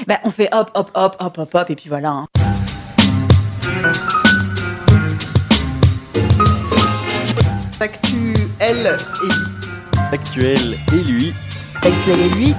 Bah, on fait hop, hop, hop, hop, hop, hop, et puis voilà. Hein. Actuel et lui. Actuel et lui. Actuel et lui.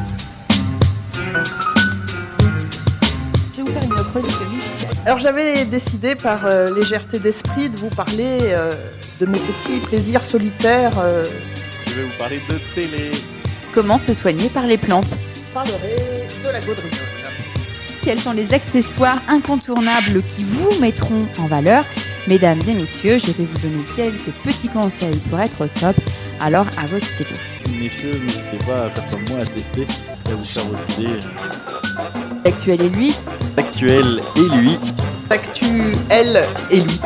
Je vais vous faire une chronique musicale. Alors j'avais décidé par légèreté d'esprit de vous parler de mes petits plaisirs solitaires. Je vais vous parler de télé. Comment se soigner par les plantes? Je parlerai de la gaudriole. Quels sont les accessoires incontournables qui vous mettront en valeur? Mesdames et messieurs, je vais vous donner quelques petits conseils pour être au top. Alors, à vos stylos. Messieurs, n'hésitez pas à faire comme moi, à tester, à vous faire votre idée. Actuel et lui. Actuel et lui. Actuel et lui.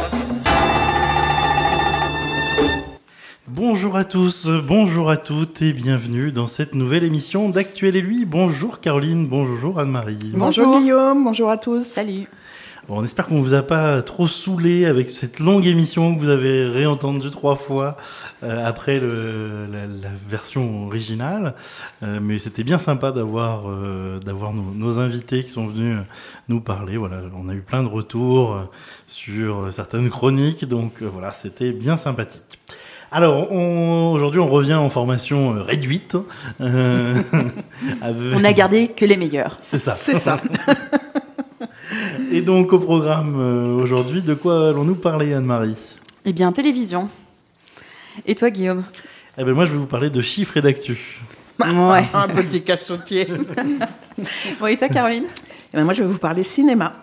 Bonjour à tous, bonjour à toutes et bienvenue dans cette nouvelle émission d'Actuel et lui. Bonjour Caroline, bonjour Anne-Marie. Bonjour Guillaume, bonjour à tous. Salut. Bon, on espère qu'on ne vous a pas trop saoulé avec cette longue émission que vous avez réentendue 3 fois après la version originale. Mais c'était bien sympa d'avoir nos invités qui sont venus nous parler. Voilà, on a eu plein de retours sur certaines chroniques, donc voilà, c'était bien sympathique. Alors, aujourd'hui, on revient en formation réduite. On a gardé que les meilleurs. C'est ça. C'est ça. Et donc, au programme aujourd'hui, de quoi allons-nous parler, Anne-Marie? Eh bien, télévision. Et toi, Guillaume? Eh ben, moi, je vais vous parler de chiffres et d'actu. Ouais. Un petit cachotier. Bon, et toi, Caroline? Et ben moi, je vais vous parler cinéma.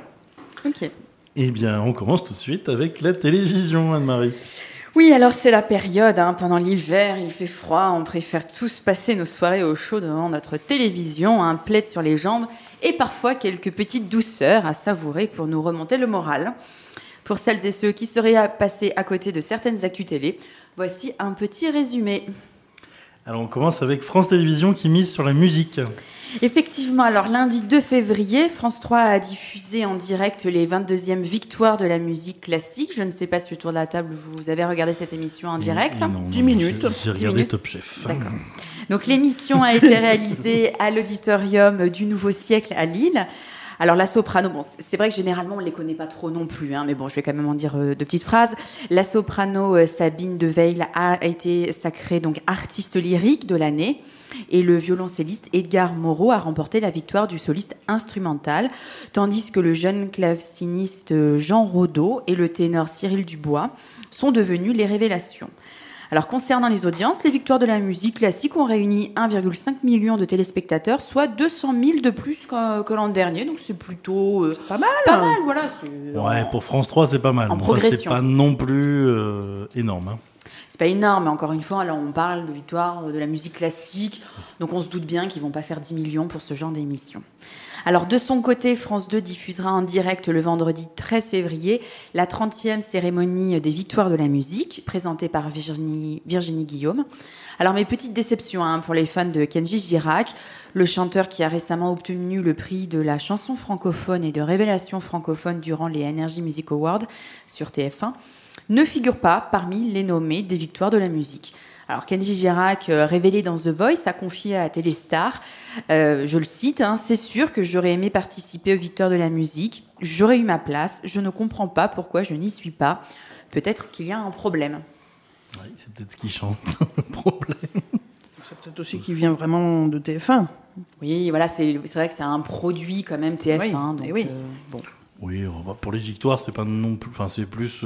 Ok. Eh bien, on commence tout de suite avec la télévision, Anne-Marie. Oui, alors c'est la période, hein, pendant l'hiver, il fait froid, on préfère tous passer nos soirées au chaud devant notre télévision, un plaid sur les jambes et parfois quelques petites douceurs à savourer pour nous remonter le moral. Pour celles et ceux qui seraient passés à côté de certaines actus télé, voici un petit résumé. Alors, on commence avec France Télévisions qui mise sur la musique. Effectivement, alors lundi 2 février, France 3 a diffusé en direct les 22e victoires de la musique classique. Je ne sais pas si autour de la table vous avez regardé cette émission en direct. Et non, 10 minutes. J'ai 10 regardé minutes. Top Chef. D'accord. Donc l'émission a été réalisée à l'auditorium du Nouveau Siècle à Lille. Alors la soprano, bon, c'est vrai que généralement on ne les connaît pas trop non plus, hein, mais bon, je vais quand même en dire deux petites phrases. La soprano Sabine de Veil a été sacrée donc artiste lyrique de l'année, et le violoncelliste Edgar Moreau a remporté la victoire du soliste instrumental, tandis que le jeune claveciniste Jean Rodeau et le ténor Cyril Dubois sont devenus les révélations. Alors, concernant les audiences, les victoires de la musique classique ont réuni 1,5 million de téléspectateurs, soit 200 000 de plus que l'an dernier. Donc, c'est plutôt Pas mal. pas mal, voilà. C'est, Ouais, pour France 3, c'est pas mal. En Enfin, progression. c'est pas non plus énorme. Hein. c'est pas énorme, mais encore une fois, là, on parle de victoires de la musique classique. Donc, on se doute bien qu'ils vont pas faire 10 millions pour ce genre d'émission. Alors, de son côté, France 2 diffusera en direct le vendredi 13 février la 30e cérémonie des victoires de la musique, présentée par Virginie Guillaume. Alors, mes petites déceptions pour les fans de Kenji Girac, le chanteur qui a récemment obtenu le prix de la chanson francophone et de révélation francophone durant les Energy Music Awards sur TF1, ne figure pas parmi les nommés des victoires de la musique. Alors, Kenji Girac, révélé dans The Voice, a confié à Téléstar, je le cite, c'est sûr que j'aurais aimé participer aux victoires de la musique, j'aurais eu ma place, je ne comprends pas pourquoi je n'y suis pas. Peut-être qu'il y a un problème. Ouais, c'est peut-être ce qui chante, le problème. C'est peut-être aussi qu'il vient vraiment de TF1. Oui, voilà, c'est vrai que c'est un produit quand même TF1. Oui, donc, et oui. Bon. Oui, pour les victoires, c'est pas non plus. Enfin, c'est plus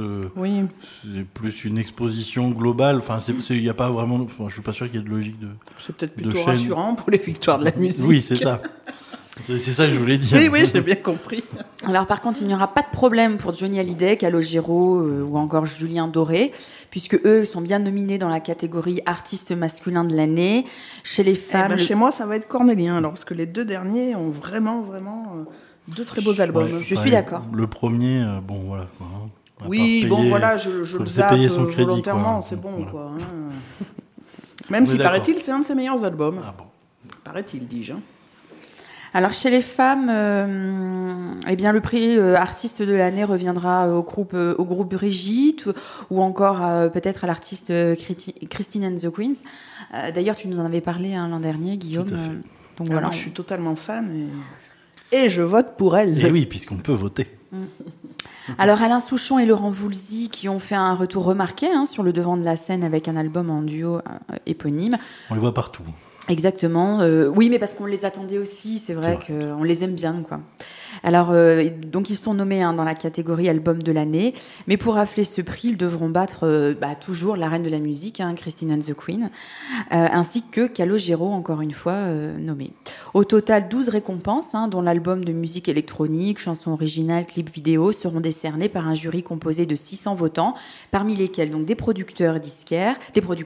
une exposition globale. Enfin, il y a pas vraiment. Enfin, je suis pas sûr qu'il y ait de logique de. C'est peut-être de plutôt chaîne. rassurant pour les victoires de la musique. Oui, c'est ça. C'est ça que je voulais dire. Oui, j'ai bien compris. Alors par contre, il n'y aura pas de problème pour Johnny Hallyday, Calogero ou encore Julien Doré, puisque eux sont bien nominés dans la catégorie artiste masculin de l'année. Chez les femmes, Chez moi, ça va être Cornélien, alors, parce que les deux derniers ont vraiment deux très beaux albums. Ouais, Je suis d'accord. Le premier, bon, voilà. Quoi, hein. On va Oui, pas bon, payer- voilà, je faut le laisser zappe payer son crédit, volontairement, quoi. c'est bon, Voilà. quoi. Même On si, est d'accord. paraît-il, c'est un de ses meilleurs albums. Ah bon. Paraît-il, dis-je. Alors chez les femmes, eh bien le prix artiste de l'année reviendra au groupe Brigitte ou encore peut-être à l'artiste Christine and the Queens. D'ailleurs, tu nous en avais parlé l'an dernier, Guillaume. Tout à fait. Donc Ah, voilà. moi, je suis totalement fan. Et je vote pour elle. Et oui, puisqu'on peut voter. Alors Alain Souchon et Laurent Voulzy qui ont fait un retour remarqué sur le devant de la scène avec un album en duo éponyme. On les voit partout. Exactement. Oui, mais parce qu'on les attendait aussi. C'est vrai qu'on les aime bien, quoi. Alors, donc ils sont nommés dans la catégorie album de l'année, mais pour rafler ce prix, ils devront battre toujours la reine de la musique, Christine and the Queen, ainsi que Calogero, encore une fois, nommé. Au total, 12 récompenses, dont l'album de musique électronique, chansons originales, clips vidéo, seront décernés par un jury composé de 600 votants, parmi lesquels donc des producteurs, des disquaires,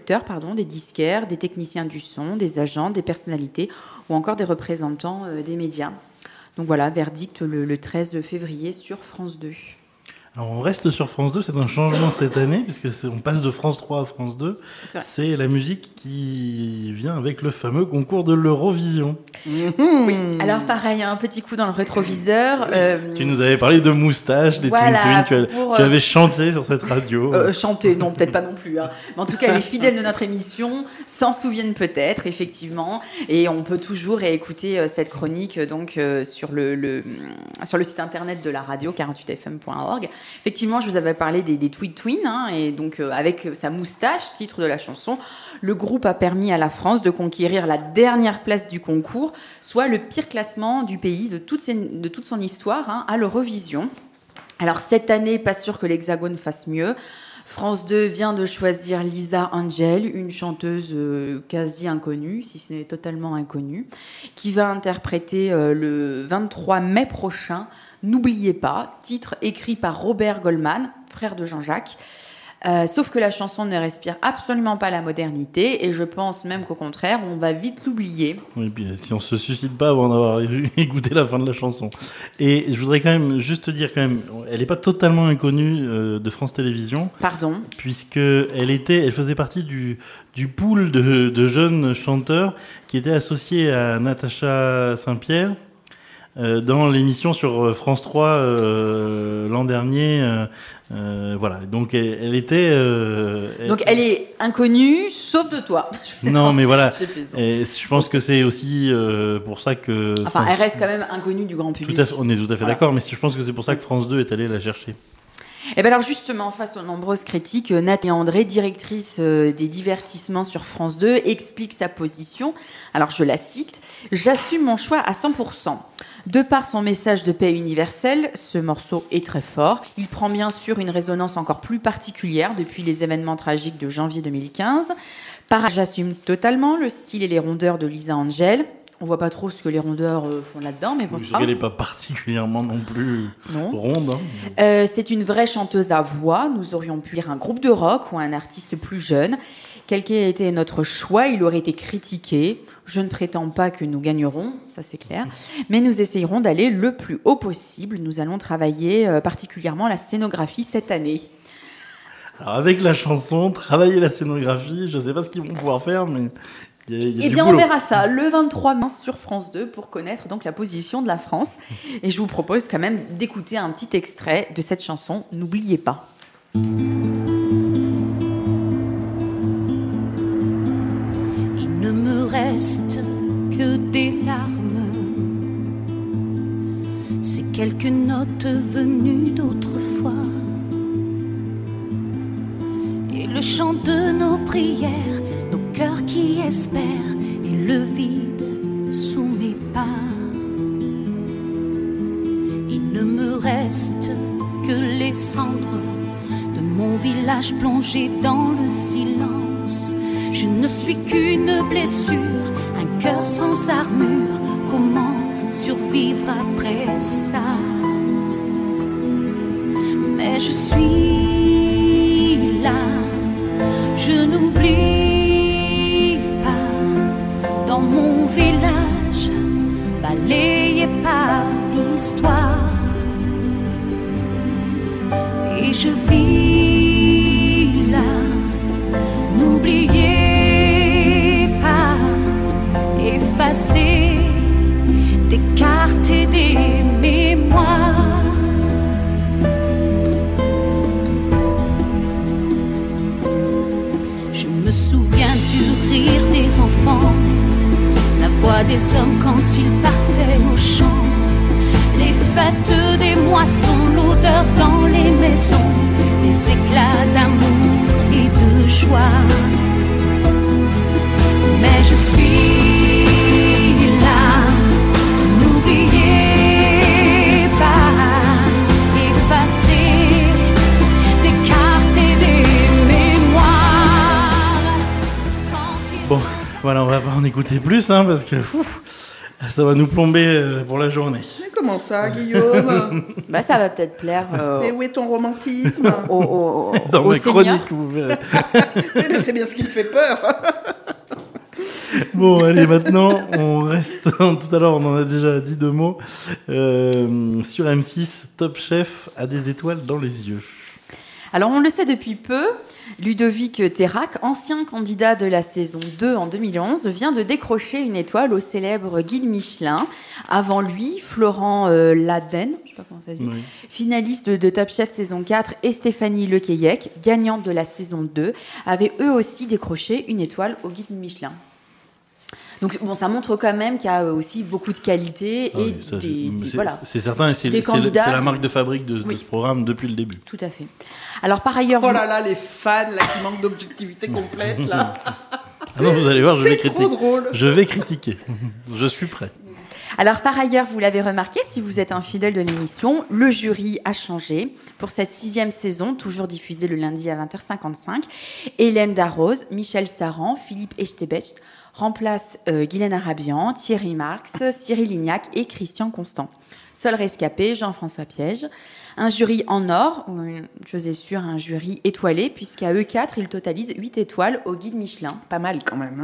des techniciens du son, des agents, des personnalités ou encore des représentants des médias. Donc voilà, verdict le 13 février sur France 2. Alors on reste sur France 2, c'est un changement cette année, puisque on passe de France 3 à France 2. C'est la musique qui vient avec le fameux concours de l'Eurovision. Oui, alors pareil, un petit coup dans le rétroviseur. Tu nous avais parlé de moustache, des Twin Twin, tu avais chanté sur cette radio. Chanté, non, peut-être pas non plus. Mais en tout cas, les fidèles de notre émission s'en souviennent peut-être, effectivement. Et on peut toujours réécouter cette chronique donc, sur le site internet de la radio, 48fm.org. Effectivement, je vous avais parlé des Twin Twin, et donc avec sa moustache, titre de la chanson, le groupe a permis à la France de conquérir la dernière place du concours, soit le pire classement du pays de toute son histoire à l'Eurovision. Alors cette année, pas sûr que l'Hexagone fasse mieux. France 2 vient de choisir Lisa Angel, une chanteuse quasi inconnue, si ce n'est totalement inconnue, qui va interpréter le 23 mai prochain « N'oubliez pas », titre écrit par Robert Goldman, frère de Jean-Jacques. Sauf que la chanson ne respire absolument pas la modernité et je pense même qu'au contraire, on va vite l'oublier. Oui, puis si on se suicide pas avant d'avoir écouté la fin de la chanson. Et je voudrais quand même juste te dire elle n'est pas totalement inconnue de France Télévisions. Pardon. Puisque elle faisait partie du pool de jeunes chanteurs qui étaient associés à Natacha Saint-Pierre. Dans l'émission sur France 3 l'an dernier, voilà. Donc elle était. Donc elle est inconnue, sauf de toi. Non, mais voilà. Et je pense que c'est aussi pour ça que. Enfin, elle reste quand même inconnue du grand public. On est tout à fait d'accord, mais je pense que c'est pour ça que France 2 est allée la chercher. Et bien alors justement, face aux nombreuses critiques, Nathalie André, directrice des divertissements sur France 2, explique sa position. Alors je la cite: « J'assume mon choix à 100%. De par son message de paix universelle, ce morceau est très fort. Il prend bien sûr une résonance encore plus particulière depuis les événements tragiques de janvier 2015. J'assume totalement le style et les rondeurs de Lisa Angel. » On voit pas trop ce que les rondeurs font là-dedans, mais bon, c'est qu'elle n'est pas particulièrement non plus ronde. C'est une vraie chanteuse à voix. Nous aurions pu dire un groupe de rock ou un artiste plus jeune. Quel qu'ait été notre choix, il aurait été critiqué. Je ne prétends pas que nous gagnerons, ça c'est clair, mais nous essayerons d'aller le plus haut possible. Nous allons travailler particulièrement la scénographie cette année. Alors avec la chanson, travailler la scénographie, je ne sais pas ce qu'ils vont pouvoir faire, mais... Eh bien, on verra ça le 23 mars sur France 2 pour connaître donc la position de la France. Et je vous propose quand même d'écouter un petit extrait de cette chanson, N'oubliez pas. Il ne me reste que des larmes, c'est quelques notes venues d'autrefois, et le chant de nos prières, nos cœurs qui espèrent, et le vide sous mes pas. Il ne me reste que les cendres de mon village plongé dans le silence. Je ne suis qu'une blessure, un cœur sans armure. Comment survivre après ça? Mais je suis là, je n'oublie pas. Dans mon village, balayé par l'histoire, et je vis là. N'oubliez pas, effacer des cartes et des mémoires. Je me souviens du rire des enfants, la voix des hommes quand ils partaient au champ. moissons, l'odeur dans les maisons, des éclats d'amour et de joie. Mais je suis là, n'oubliez pas, effacer des cartes et des mémoires. Bon, voilà, on va pas en écouter plus, hein, parce que ça va nous plomber pour la journée. Mais comment ça, Guillaume? Bah, ça va peut-être plaire Mais où est ton romantisme? Dans au ma seigneur. chronique, vous verrez. Mais c'est bien ce qui me fait peur. Bon, allez, maintenant, on reste. Tout à l'heure, on en a déjà dit 2 mots. Sur M6, Top Chef a des étoiles dans les yeux. Alors, on le sait depuis peu, Ludovic Terrac, ancien candidat de la saison 2 en 2011, vient de décrocher une étoile au célèbre guide Michelin. Avant lui, Florent Laden, je sais pas comment ça se dit, Oui. finaliste de Top Chef saison 4, et Stéphanie Lequeillec, gagnante de la saison 2, avaient eux aussi décroché une étoile au guide Michelin. Donc, bon, ça montre quand même qu'il y a aussi beaucoup de qualité et Ah oui, ça, voilà. c'est certain, et c'est Des candidats. c'est la marque de fabrique de Oui. ce programme depuis le début. Tout à fait. Alors, par ailleurs, Oh là là, les fans là, qui manquent d'objectivité complète là. Ah non, vous allez voir, je vais C'est trop critiquer. drôle. Je vais critiquer. Je suis prêt. Alors, par ailleurs, vous l'avez remarqué, si vous êtes un fidèle de l'émission, le jury a changé. Pour cette 6e saison, toujours diffusée le lundi à 20h55, Hélène Darroze, Michel Saran, Philippe Echtebest remplacent Guylaine Arabian, Thierry Marx, Cyril Lignac et Christian Constant. Seul rescapé, Jean-François Piège. Un jury en or, ou j'osais sûr, un jury étoilé, puisqu'à eux 4, ils totalisent 8 étoiles au guide Michelin. Pas mal quand même. Hein.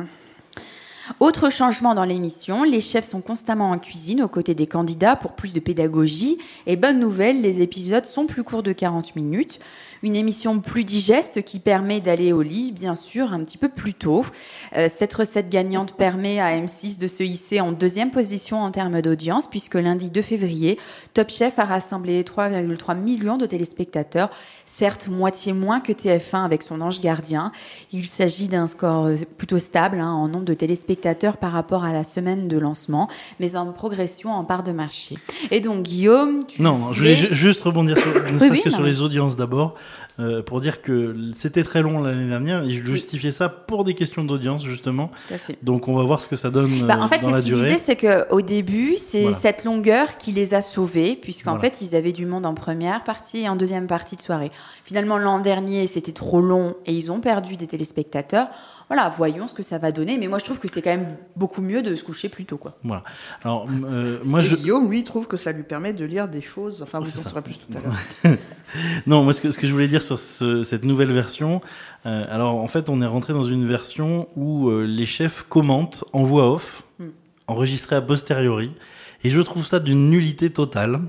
Autre changement dans l'émission, les chefs sont constamment en cuisine aux côtés des candidats pour plus de pédagogie. Et bonne nouvelle, les épisodes sont plus courts de 40 minutes. Une émission plus digeste qui permet d'aller au lit, bien sûr, un petit peu plus tôt. Cette recette gagnante permet à M6 de se hisser en 2e position en termes d'audience, puisque lundi 2 février, Top Chef a rassemblé 3,3 millions de téléspectateurs, certes moitié moins que TF1 avec son ange gardien. Il s'agit d'un score plutôt stable en nombre de téléspectateurs par rapport à la semaine de lancement, mais en progression en part de marché. Et donc, Guillaume, Non, je voulais juste rebondir sur, ne Oui, serait-ce que non, sur mais- les audiences d'abord, pour dire que c'était très long l'année dernière et je justifiais ça pour des questions d'audience justement. Tout à fait. Donc on va voir ce que ça donne En fait, dans c'est la ce qu'il durée. disait, c'est qu'au début, c'est Voilà. cette longueur qui les a sauvés, puisqu'en Voilà. fait, ils avaient du monde en première partie et en deuxième partie de soirée. Finalement, l'an dernier, c'était trop long et ils ont perdu des téléspectateurs. Voilà, voyons ce que ça va donner. Mais moi, je trouve que c'est quand même beaucoup mieux de se coucher plus tôt, quoi. Voilà. Alors moi Et je Guillaume, lui, trouve que ça lui permet de lire des choses. Enfin, vous en saurez plus tout à l'heure. non, moi ce que je voulais dire sur cette nouvelle version, alors en fait on est rentré dans une version où les chefs commentent en voix off, enregistrés a posteriori, et je trouve ça d'une nullité totale.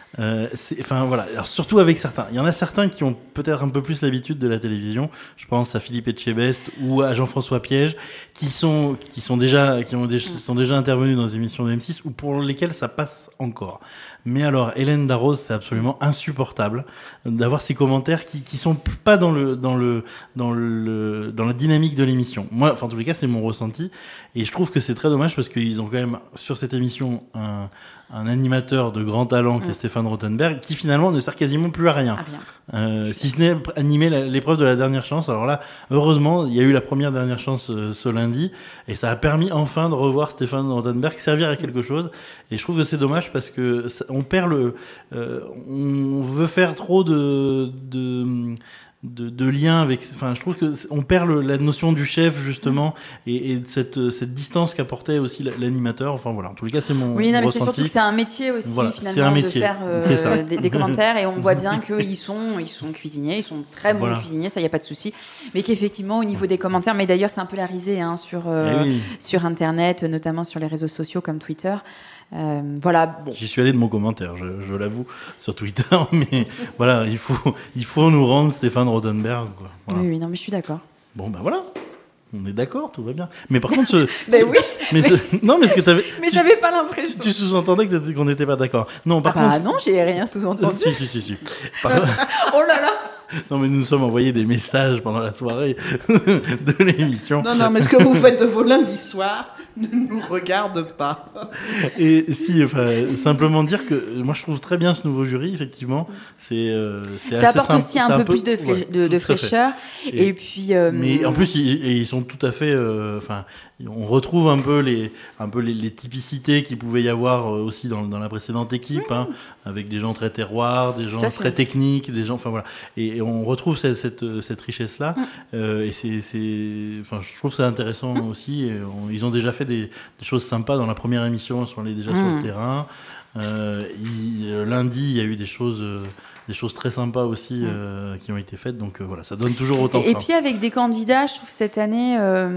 Enfin voilà, alors, surtout avec certains. Il y en a certains qui ont peut-être un peu plus l'habitude de la télévision. Je pense à Philippe Etchebest ou à Jean-François Piège, qui sont déjà intervenus dans des émissions de M6 ou pour lesquels ça passe encore. Mais alors, Hélène Darroze, c'est absolument insupportable d'avoir ces commentaires qui sont pas dans la dynamique de l'émission. Moi, enfin, en tous les cas, c'est mon ressenti. Et je trouve que c'est très dommage parce qu'ils ont quand même, sur cette émission, un animateur de grand talent qui est Stéphane Rothenberg, qui finalement ne sert quasiment plus à rien. À rien. Si ce n'est animer l'épreuve de la dernière chance. Alors là, heureusement, il y a eu la première dernière chance ce lundi, et ça a permis enfin de revoir Stéphane Rothenberg servir à quelque chose. Et je trouve que c'est dommage parce que on perd on veut faire trop de liens avec. Enfin, je trouve que on perd la notion du chef justement et de cette distance qu'apportait aussi l'animateur. Enfin voilà. En tous les cas, c'est mon Oui, non, mais c'est ressenti. surtout que c'est un métier aussi, Voilà, c'est finalement, un métier. de faire C'est ça. des commentaires. Et on voit bien qu'ils sont cuisiniers, ils sont très bons Voilà. cuisiniers, ça, il n'y a pas de souci. Mais qu'effectivement, au niveau des commentaires, mais d'ailleurs, c'est un peu la risée Eh oui. sur Internet, notamment sur les réseaux sociaux comme Twitter. Voilà, bon. J'y suis allé de mon commentaire, je l'avoue, sur Twitter, mais voilà, il faut nous rendre Stéphane Rothenberg, quoi. Voilà. Oui, non, mais je suis d'accord. Bon, ben voilà, on est d'accord, tout va bien. Mais par contre, Ben oui, non, mais ce que ça veut. mais j'avais pas l'impression. Tu sous-entendais qu'on n'était pas d'accord. Non, par Ah bah contre. non, j'ai rien sous-entendu. Si. Oh là là. Non, mais nous nous sommes envoyés des messages pendant la soirée de l'émission. Non, mais ce que vous faites de vos lundis soirs ne nous regarde pas. Et si, simplement dire que moi je trouve très bien ce nouveau jury, effectivement. Ça apporte aussi un peu plus de fraîcheur. Et puis. Mais en plus, ils sont tout à fait. On retrouve un peu les typicités qu'il pouvait y avoir aussi dans la précédente équipe, avec des gens très terroirs, des gens très techniques, des gens. Enfin voilà. Et on retrouve cette richesse-là. Et je trouve ça intéressant aussi. Et ils ont déjà fait des choses sympas dans la première émission. Ils sont allés déjà sur le terrain. Lundi, il y a eu des choses très sympas aussi qui ont été faites. Donc voilà, ça donne toujours autant de Et puis avec des candidats, je trouve cette année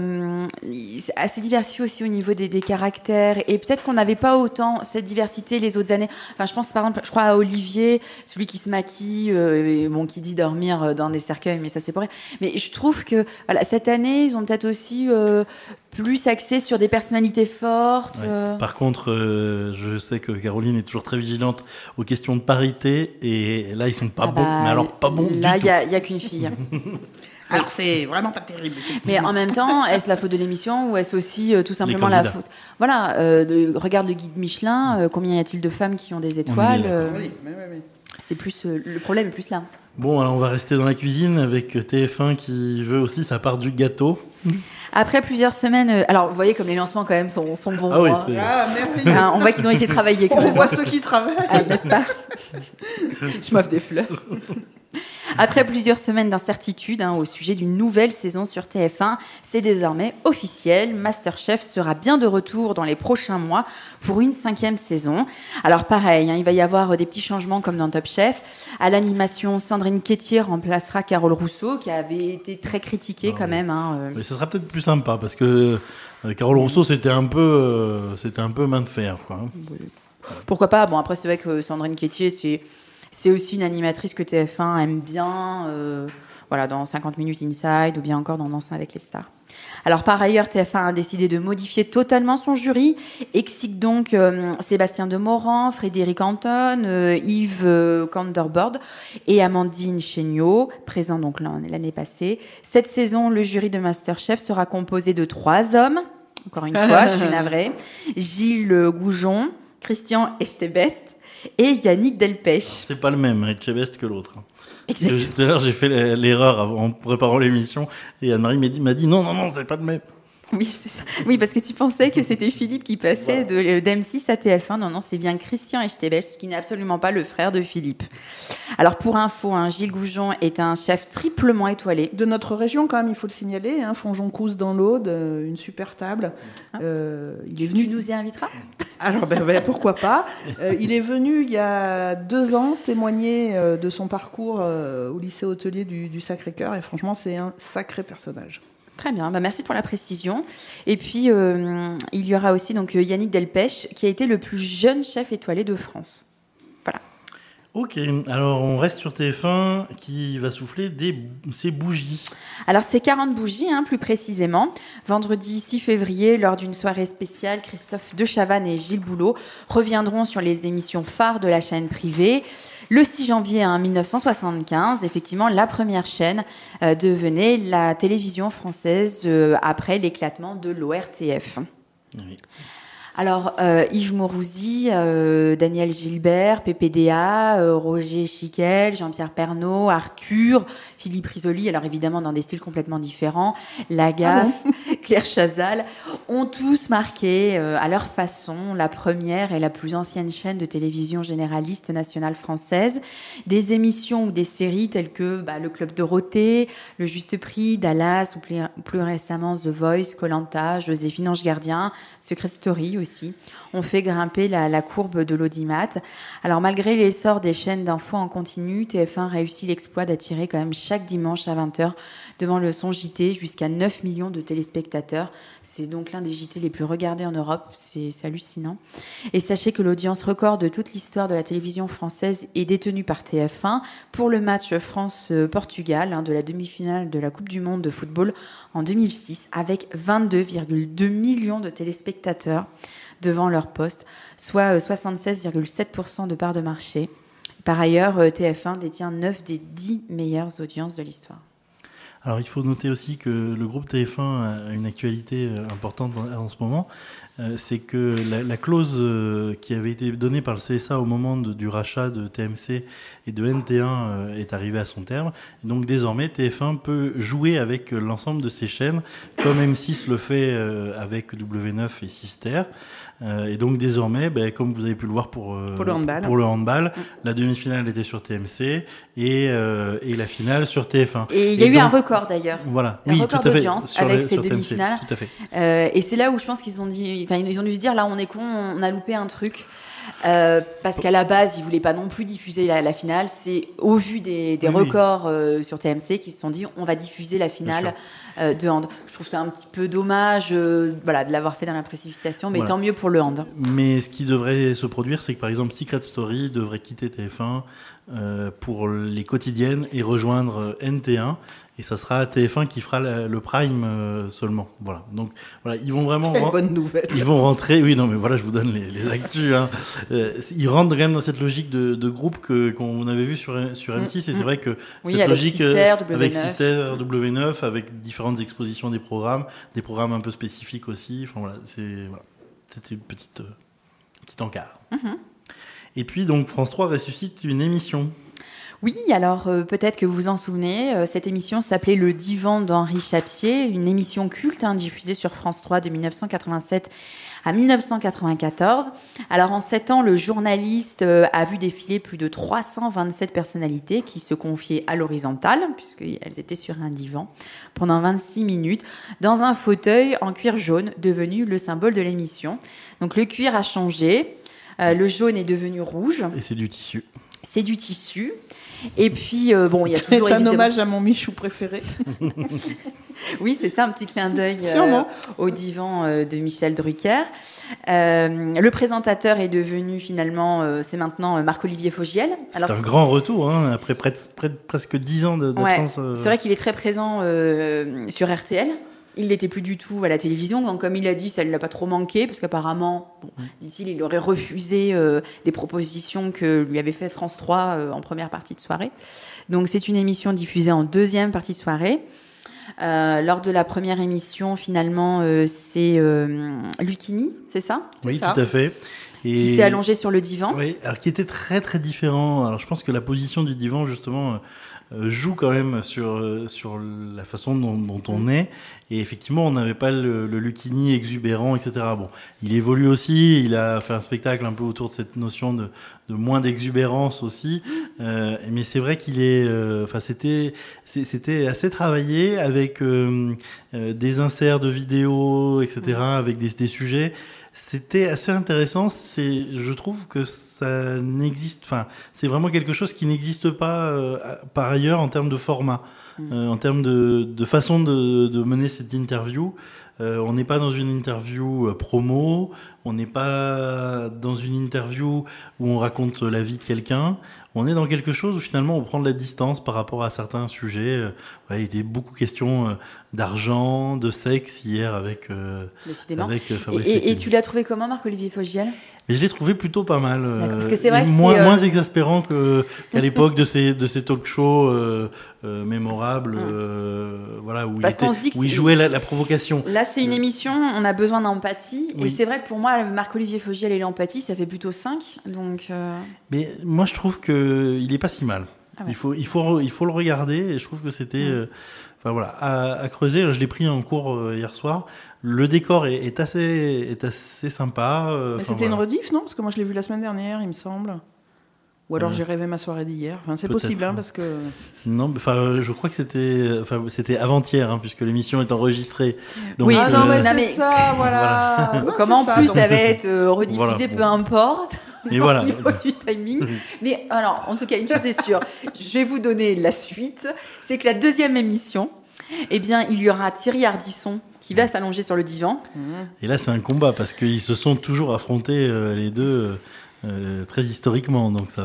assez diversifié aussi au niveau des caractères. Et peut-être qu'on n'avait pas autant cette diversité les autres années. Enfin, je pense par exemple, je crois à Olivier, celui qui se maquille, qui dit dormir dans des cercueils, mais ça c'est pas vrai. Mais je trouve que voilà, cette année, ils ont peut-être aussi plus axé sur des personnalités fortes. Ouais. Par contre, je sais que Caroline est toujours très vigilante aux questions de parité, et là ils sont pas bons, mais alors pas bons du tout. Là, il y a qu'une fille. Alors c'est vraiment pas terrible. Mais en même temps, est-ce la faute de l'émission ou est-ce aussi tout simplement la faute? Voilà, regarde le guide Michelin, combien y a-t-il de femmes qui ont des étoiles? Oui. C'est plus le problème est plus là. Bon, alors on va rester dans la cuisine avec TF1 qui veut aussi sa part du gâteau. Après plusieurs semaines, alors vous voyez comme les lancements quand même sont bons. Ah oui, merveilleux. On voit qu'ils ont été travaillés quand même. On voit ceux qui travaillent. N'est-ce pas? Je m'offre des fleurs. Après plusieurs semaines d'incertitude au sujet d'une nouvelle saison sur TF1, c'est désormais officiel. MasterChef sera bien de retour dans les prochains mois pour une 5e saison. Alors pareil, il va y avoir des petits changements comme dans Top Chef. À l'animation, Sandrine Quétier remplacera Carole Rousseau, qui avait été très critiquée quand même. Mais ce sera peut-être plus sympa parce que Carole Rousseau, c'était un peu main de fer, quoi. Pourquoi pas? Bon, après c'est vrai que Sandrine Quétier, c'est aussi une animatrice que TF1 aime bien, dans 50 minutes Inside ou bien encore dans Danse avec les stars. Alors par ailleurs, TF1 a décidé de modifier totalement son jury. Explique donc Sébastien Demorand, Frédéric Anton, Yves Canderbord et Amandine Chéniaud, présents donc l'année passée. Cette saison, le jury de MasterChef sera composé de 3 hommes. Encore une fois, je suis navrée. Gilles Goujon, Christian Echtebest et Yannick Delpech. C'est pas le même Etchebest que l'autre. Exactement. Tout à l'heure, j'ai fait l'erreur en préparant l'émission et Anne-Marie m'a dit non, c'est pas le même. Oui, c'est ça. Oui, parce que tu pensais que c'était Philippe qui passait d'M6 à TF1. Non, c'est bien Christian Echtebest, qui n'est absolument pas le frère de Philippe. Alors, pour info, Gilles Goujon est un chef triplement étoilé. De notre région, quand même, il faut le signaler. Fonjoncousse dans l'Aude, une super table. Il est venu. Tu nous y inviteras? Alors, pourquoi pas. Il est venu il y a 2 ans témoigner de son parcours au lycée hôtelier du Sacré-Cœur. Et franchement, c'est un sacré personnage. Très bien, merci pour la précision. Et puis, il y aura aussi donc, Yannick Delpech, qui a été le plus jeune chef étoilé de France. Voilà. Ok, alors on reste sur TF1 qui va souffler ses bougies. Alors c'est 40 bougies, plus précisément. Vendredi 6 février, lors d'une soirée spéciale, Christophe De Chavannes et Gilles Boulot reviendront sur les émissions phares de la chaîne privée. Le 6 janvier 1975, effectivement, la première chaîne devenait la télévision française après l'éclatement de l'ORTF. Oui. Alors, Yves Mourouzi, Daniel Gilbert, PPDA, Roger Chiquel, Jean-Pierre Pernaut, Arthur, Philippe Risoli, alors évidemment dans des styles complètement différents, Lagaffe, Claire Chazal, ont tous marqué à leur façon la première et la plus ancienne chaîne de télévision généraliste nationale française. Des émissions ou des séries telles que Le Club Dorothée, Le Juste Prix, Dallas ou plus récemment The Voice, Koh-Lanta, Joséphine Ange Gardien, Secret Story aussi, ont fait grimper la courbe de l'audimat. Alors malgré l'essor des chaînes d'infos en continu, TF1 réussit l'exploit d'attirer quand même chaque dimanche à 20h devant le son JT jusqu'à 9 millions de téléspectateurs. C'est donc l'un des JT les plus regardés en Europe, c'est hallucinant. Et sachez que l'audience record de toute l'histoire de la télévision française est détenue par TF1 pour le match France-Portugal de la demi-finale de la Coupe du Monde de football en 2006 avec 22,2 millions de téléspectateurs devant leur poste, soit 76,7% de part de marché. Par ailleurs, TF1 détient 9 des 10 meilleures audiences de l'histoire. Alors il faut noter aussi que le groupe TF1 a une actualité importante en ce moment. C'est que la clause qui avait été donnée par le CSA au moment du rachat de TMC et de NT1 est arrivée à son terme. Et donc désormais, TF1 peut jouer avec l'ensemble de ses chaînes, comme M6 le fait avec W9 et Sister. Et donc désormais, comme vous avez pu le voir pour le handball, la demi-finale était sur TMC et la finale sur TF1. Et il y a eu un record d'ailleurs. Voilà, un record d'audience avec ces sur demi-finales. TMC, tout à fait. Et c'est là où je pense qu'ils ont dû se dire, là on est con, on a loupé un truc. Parce qu'à la base, ils voulaient pas non plus diffuser la finale. C'est au vu des records sur TMC qu'ils se sont dit, on va diffuser la finale de hand. Je trouve ça un petit peu dommage, de l'avoir fait dans la précipitation, mais tant mieux pour le hand. Mais ce qui devrait se produire, c'est que par exemple Secret Story devrait quitter TF1 pour les quotidiennes et rejoindre NT1. Et ça sera TF1 qui fera le prime seulement. Voilà. Donc voilà, ils vont vraiment. Quelle bonne nouvelle. Ils vont rentrer. Oui, non, mais voilà, je vous donne les actus. Hein. Ils rentrent quand même dans cette logique de groupe qu'on avait vu sur M6. Et c'est vrai que cette logique Sister, avec Sister, W9, avec différentes expositions des programmes un peu spécifiques aussi. Enfin voilà, c'était une petit encart. Et puis donc France 3 ressuscite une émission. Oui, alors peut-être que vous vous en souvenez, cette émission s'appelait Le Divan d'Henri Chapier, une émission culte diffusée sur France 3 de 1987 à 1994. Alors en 7 ans, le journaliste a vu défiler plus de 327 personnalités qui se confiaient à l'horizontale, puisqu'elles étaient sur un divan, pendant 26 minutes, dans un fauteuil en cuir jaune, devenu le symbole de l'émission. Donc le cuir a changé, le jaune est devenu rouge. Et c'est du tissu. C'est du tissu. Et puis, il y a toujours c'est un hommage à mon Michou préféré. Oui, c'est ça, un petit clin d'œil au divan de Michel Drucker. Le présentateur est devenu finalement, c'est maintenant Marc-Olivier Fogiel. C'est un grand retour, après presque 10 ans d'absence. C'est vrai qu'il est très présent sur RTL. Il n'était plus du tout à la télévision. Donc, comme il a dit, ça ne l'a pas trop manqué, parce qu'apparemment, dit-il, il aurait refusé des propositions que lui avait fait France 3 en première partie de soirée. Donc, c'est une émission diffusée en deuxième partie de soirée. Lors de la première émission, finalement, c'est Lucchini, c'est ça ? Oui, tout à fait. Et qui s'est allongé sur le divan. Oui, alors qui était très très différent. Alors je pense que la position du divan justement joue quand même sur la façon dont on est. Et effectivement, on n'avait pas le Lucchini exubérant, etc. Bon, il évolue aussi. Il a fait un spectacle un peu autour de cette notion de moins d'exubérance aussi. Mais c'est vrai qu'il est. C'était assez travaillé avec des inserts de vidéos, etc. Avec des sujets. C'était assez intéressant. Je trouve que ça n'existe. Enfin, c'est vraiment quelque chose qui n'existe pas par ailleurs en termes de format, en termes de façon de mener cette interview. On n'est pas dans une interview promo. On n'est pas dans une interview où on raconte la vie de quelqu'un. On est dans quelque chose où finalement on prend de la distance par rapport à certains sujets. Il était beaucoup question d'argent, de sexe hier avec Fabrice. Et tu l'as trouvé comment, Marc-Olivier Fogiel ? Et je l'ai trouvé plutôt pas mal. Parce que c'est vrai que moins exaspérant qu'à l'époque de ces talk-shows mémorables, où il jouait la provocation. Là, c'est une émission, on a besoin d'empathie. Oui. Et c'est vrai que pour moi, Marc-Olivier Fogiel et l'empathie, ça fait plutôt 5. Donc, Mais moi, je trouve qu'il n'est pas si mal. Ah ouais. Il faut le regarder. Et je trouve que c'était... à creuser. Je l'ai pris en cours hier soir. Le décor est assez sympa. Mais c'était une rediff, non ? Parce que moi, je l'ai vu la semaine dernière, il me semble. Ou alors j'ai rêvé ma soirée d'hier. Enfin, c'est possible, parce que... Non, je crois que c'était avant-hier, puisque l'émission est enregistrée. Donc, oui, mais ça, voilà. Comment en plus ça va être rediffusé, peu importe. Et voilà. Au niveau du timing. Mais alors, en tout cas, une chose est sûre, je vais vous donner la suite. C'est que la deuxième émission, il y aura Thierry Ardisson qui va s'allonger sur le divan. Et là, c'est un combat parce qu'ils se sont toujours affrontés les deux très historiquement. Donc ça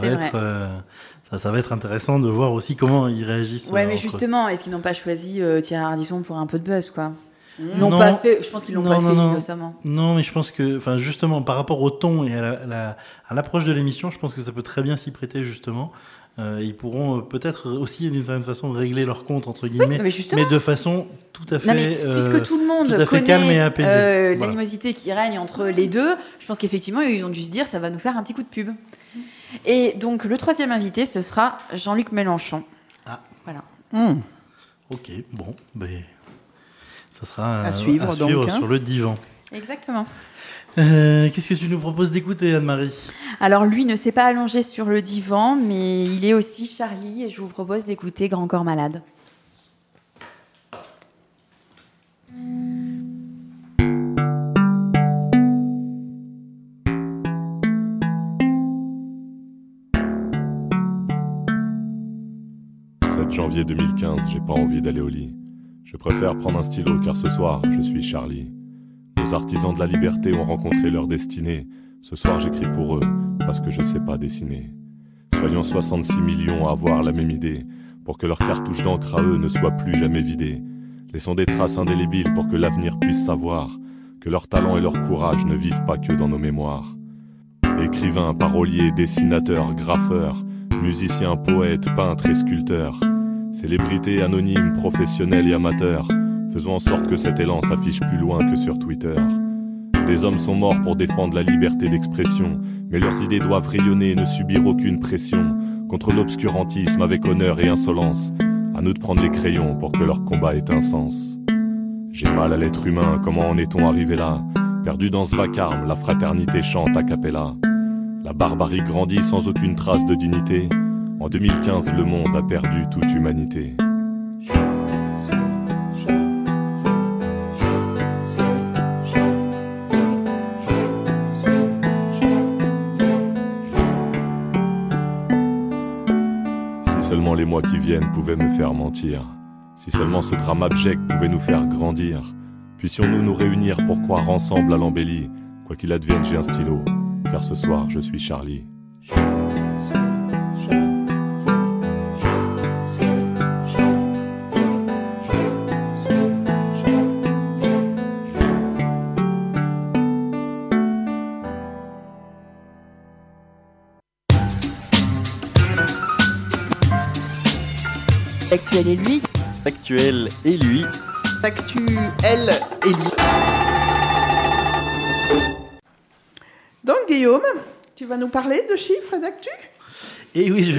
va être intéressant de voir aussi comment ils réagissent. Ouais, mais justement, est-ce qu'ils n'ont pas choisi Thierry Ardisson pour un peu de buzz, quoi ? n'ont pas fait. Je pense qu'ils l'ont pas fait innocemment. Non, mais je pense que, enfin, justement, par rapport au ton et à l'approche de l'émission, je pense que ça peut très bien s'y prêter, justement. Ils pourront peut-être aussi, d'une certaine façon, régler leur compte, entre guillemets, mais de façon tout à fait, puisque tout le monde connaît calme et apaisée. L'animosité qui règne entre les deux, je pense qu'effectivement, ils ont dû se dire, ça va nous faire un petit coup de pub. Et donc, le troisième invité, ce sera Jean-Luc Mélenchon. Ah. Voilà. Ok, bon, ben, ça sera à suivre donc, sur le divan. Exactement. Qu'est-ce que tu nous proposes d'écouter, Anne-Marie ? Alors, lui ne s'est pas allongé sur le divan, mais il est aussi Charlie, et je vous propose d'écouter Grand Corps Malade. Janvier 2015, j'ai pas envie d'aller au lit. Je préfère prendre un stylo car ce soir, je suis Charlie. Nos artisans de la liberté ont rencontré leur destinée. Ce soir, j'écris pour eux parce que je sais pas dessiner. Soyons 66 millions à avoir la même idée pour que leur cartouche d'encre à eux ne soit plus jamais vidée. Laissons des traces indélébiles pour que l'avenir puisse savoir que leur talent et leur courage ne vivent pas que dans nos mémoires. Écrivains, paroliers, dessinateurs, graffeurs, musiciens, poètes, peintres et sculpteurs. Célébrités anonymes, professionnels et amateurs, faisons en sorte que cet élan s'affiche plus loin que sur Twitter. Des hommes sont morts pour défendre la liberté d'expression, mais leurs idées doivent rayonner et ne subir aucune pression. Contre l'obscurantisme avec honneur et insolence, à nous de prendre les crayons pour que leur combat ait un sens. J'ai mal à l'être humain, comment en est-on arrivé là? Perdu dans ce vacarme, la fraternité chante a cappella. La barbarie grandit sans aucune trace de dignité. En 2015, le monde a perdu toute humanité. Si seulement les mois qui viennent pouvaient me faire mentir. Si seulement ce drame abject pouvait nous faire grandir. Puissions-nous nous réunir pour croire ensemble à l'embellie. Quoi qu'il advienne, j'ai un stylo, car ce soir, je suis Charlie. Actuel et lui. Actuel et lui. Actuel et lui. Donc Guillaume, tu vas nous parler de chiffres et d'actu ? Et oui,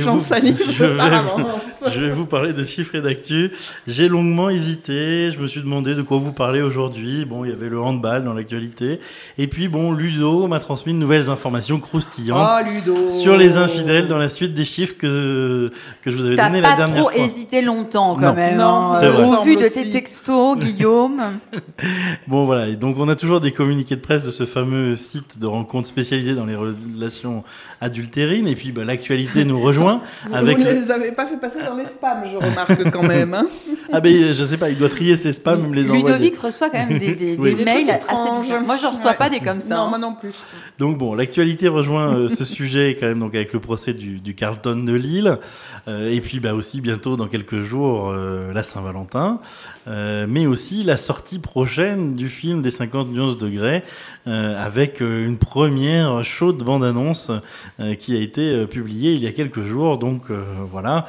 je vais vous parler de chiffres et d'actu. J'ai longuement hésité, je me suis demandé de quoi vous parler aujourd'hui. Bon, il y avait le handball dans l'actualité. Et puis, bon, Ludo m'a transmis de nouvelles informations croustillantes sur les infidèles dans la suite des chiffres que je vous avais donné la dernière fois. T'as pas trop hésité longtemps quand même. Non, au vu de tes textos, Guillaume. Bon, voilà. Et donc, on a toujours des communiqués de presse de ce fameux site de rencontres spécialisé dans les relations adultérines. Et puis, l'actualité nous rejoint. Vous ne les avez pas fait passer dans les spams, je remarque quand même. Hein. Ah ben, je sais pas, il doit trier ses spams, me les envoyer. Ludovic reçoit quand même des mails assez bizarres. Moi, je ne reçois pas des comme ça. Non, moi non plus. Donc bon, l'actualité rejoint ce sujet quand même, donc avec le procès du Carlton de Lille, et puis aussi bientôt dans quelques jours la Saint-Valentin, mais aussi la sortie prochaine du film des 50 nuances degrés, avec une première chaude bande-annonce qui a été publiée il y a quelques jours, donc voilà.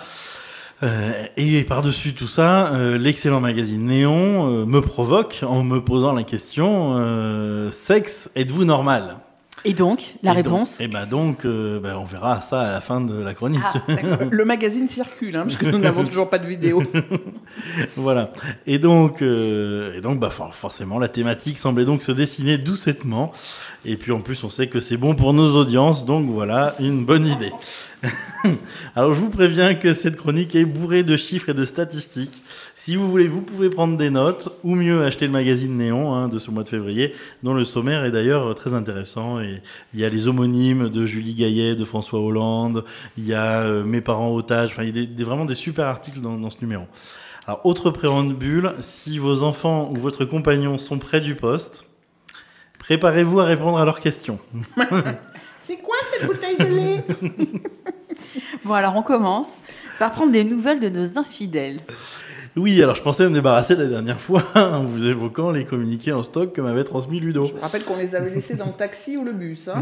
Et par-dessus tout ça, l'excellent magazine Néon me provoque en me posant la question sexe, êtes-vous normal ? Et donc, la réponse ? On verra ça à la fin de la chronique. Le magazine circule, parce que nous n'avons toujours pas de vidéo. Voilà. Et donc, forcément, la thématique semblait donc se dessiner doucettement. Et puis en plus, on sait que c'est bon pour nos audiences, donc voilà, une bonne idée. Alors je vous préviens que cette chronique est bourrée de chiffres et de statistiques. Si vous voulez, vous pouvez prendre des notes, ou mieux acheter le magazine Néon de ce mois de février, dont le sommaire est d'ailleurs très intéressant. Et il y a les homonymes de Julie Gaillet, de François Hollande, il y a Mes parents otages, enfin il y a vraiment des super articles dans ce numéro. Alors autre préambule, si vos enfants ou votre compagnon sont près du poste, préparez-vous à répondre à leurs questions. C'est quoi cette bouteille de lait ? Bon, alors on commence par prendre des nouvelles de nos infidèles. Oui, alors je pensais me débarrasser la dernière fois en vous évoquant les communiqués en stock que m'avait transmis Ludo. Je rappelle qu'on les avait laissés dans le taxi ou le bus. Hein.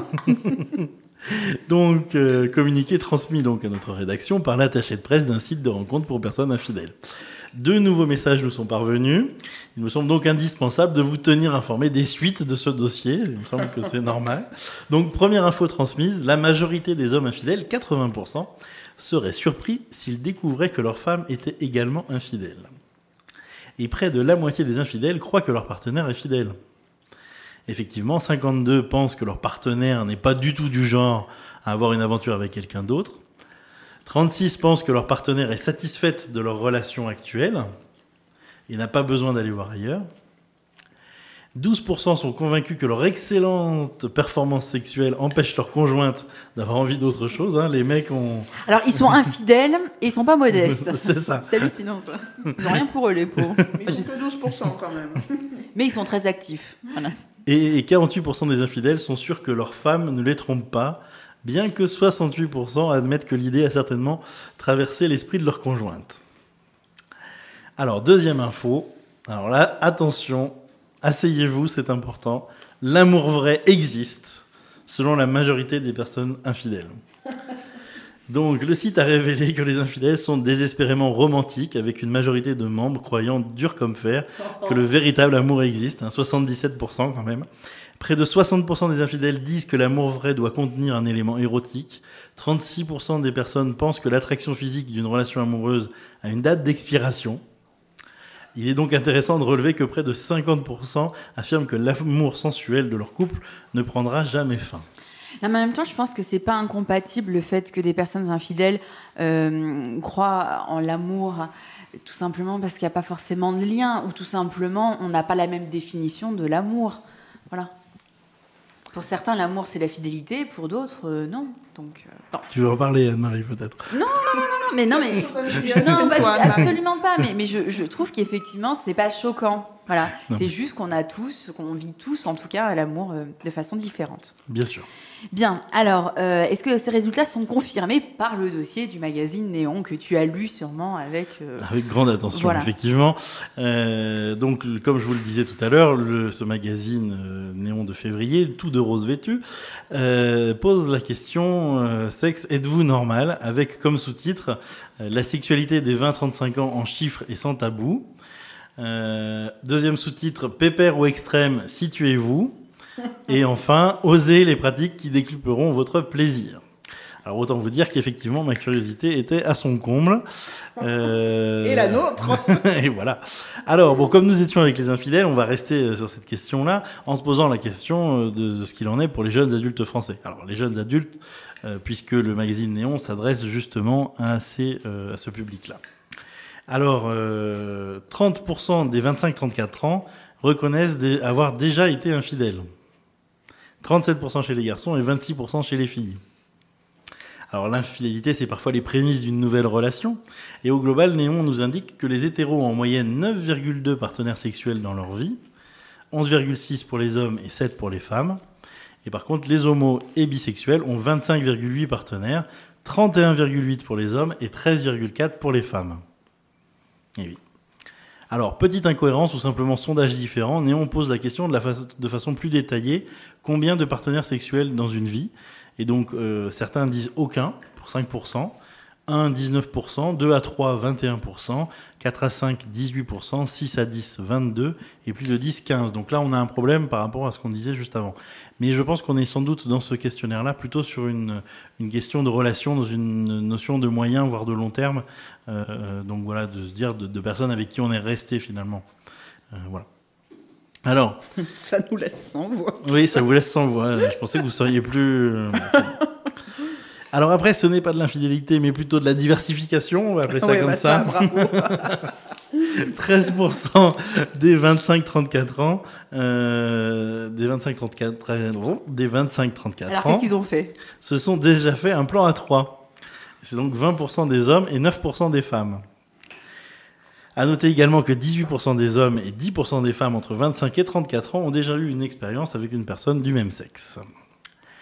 Donc, communiqué transmis donc à notre rédaction par l'attaché de presse d'un site de rencontre pour personnes infidèles. 2 nouveaux messages nous sont parvenus. Il me semble donc indispensable de vous tenir informé des suites de ce dossier. Il me semble que c'est normal. Donc, première info transmise, la majorité des hommes infidèles, 80%, seraient surpris s'ils découvraient que leur femme était également infidèle. Et près de la moitié des infidèles croient que leur partenaire est fidèle. Effectivement, 52 pensent que leur partenaire n'est pas du tout du genre à avoir une aventure avec quelqu'un d'autre. 36 pensent que leur partenaire est satisfaite de leur relation actuelle et n'a pas besoin d'aller voir ailleurs. 12% sont convaincus que leur excellente performance sexuelle empêche leur conjointe d'avoir envie d'autre chose. Hein. Les mecs ont... Alors, ils sont infidèles et ils sont pas modestes. C'est ça. C'est hallucinant, ça. Ils ont rien pour eux, les pauvres. Mais ils sont que 12% quand même. Mais ils sont très actifs. Voilà. Et 48% des infidèles sont sûrs que leur femme ne les trompe pas, bien que 68% admettent que l'idée a certainement traversé l'esprit de leur conjointe. Alors, deuxième info. Alors là, attention, asseyez-vous, c'est important. L'amour vrai existe, selon la majorité des personnes infidèles. Donc, le site a révélé que les infidèles sont désespérément romantiques, avec une majorité de membres croyant dur comme fer que le véritable amour existe, 77% quand même. Près de 60% des infidèles disent que l'amour vrai doit contenir un élément érotique. 36% des personnes pensent que l'attraction physique d'une relation amoureuse a une date d'expiration. Il est donc intéressant de relever que près de 50% affirment que l'amour sensuel de leur couple ne prendra jamais fin. Non, mais en même temps, je pense que c'est pas incompatible le fait que des personnes infidèles croient en l'amour, tout simplement parce qu'il n'y a pas forcément de lien, ou tout simplement on n'a pas la même définition de l'amour. Voilà. Pour certains, l'amour c'est la fidélité, pour d'autres, non. Donc, bon. Tu veux en parler, Anne-Marie, peut-être ? Non, absolument pas. Mais je trouve qu'effectivement, c'est pas choquant. Voilà. Non. C'est juste qu'on vit tous, en tout cas, l'amour de façon différente. Bien sûr. Bien. Alors, est-ce que ces résultats sont confirmés par le dossier du magazine Néon que tu as lu sûrement avec... Avec grande attention, voilà. Effectivement. Donc, comme je vous le disais tout à l'heure, ce magazine Néon de février, tout de rose vêtu, pose la question sexe, êtes-vous normal ? Avec comme sous-titre la sexualité des 20-35 ans en chiffres et sans tabou. Deuxième sous-titre, pépère ou extrême, situez-vous. Et enfin, osez les pratiques qui décupleront votre plaisir. Alors autant vous dire qu'effectivement ma curiosité était à son comble. Et la nôtre. Et voilà. Alors bon, comme nous étions avec les infidèles, on va rester sur cette question-là en se posant la question de ce qu'il en est pour les jeunes adultes français. Alors les jeunes adultes, puisque le magazine Néon s'adresse justement à ce public-là. Alors 30% des 25-34 ans reconnaissent avoir déjà été infidèles. 37% chez les garçons et 26% chez les filles. Alors l'infidélité, c'est parfois les prémices d'une nouvelle relation. Et au global, Néon nous indique que les hétéros ont en moyenne 9,2 partenaires sexuels dans leur vie, 11,6 pour les hommes et 7 pour les femmes. Et par contre, les homos et bisexuels ont 25,8 partenaires, 31,8 pour les hommes et 13,4 pour les femmes. Et oui. Alors, petite incohérence ou simplement sondage différent, Néon pose la question de façon plus détaillée. Combien de partenaires sexuels dans une vie ? Et donc, certains disent aucun, pour 5%, 1, 19%, 2 à 3, 21%, 4 à 5, 18%, 6 à 10, 22%, et plus de 10, 15%. Donc là, on a un problème par rapport à ce qu'on disait juste avant. Mais je pense qu'on est sans doute dans ce questionnaire-là plutôt sur une question de relation, dans une notion de moyen, voire de long terme. Donc voilà, de se dire de personnes avec qui on est resté finalement. Voilà. Alors, ça nous laisse sans voix. Oui, ça vous laisse sans voix. Je pensais que vous seriez plus... Alors après, ce n'est pas de l'infidélité, mais plutôt de la diversification. On va appeler ça comme ça. Bravo. 13% des 25-34 ans, des 25-34 Alors, ans, qu'est-ce qu'ils ont fait ? se sont déjà fait un plan à 3. C'est donc 20% des hommes et 9% des femmes. À noter également que 18% des hommes et 10% des femmes entre 25 et 34 ans ont déjà eu une expérience avec une personne du même sexe.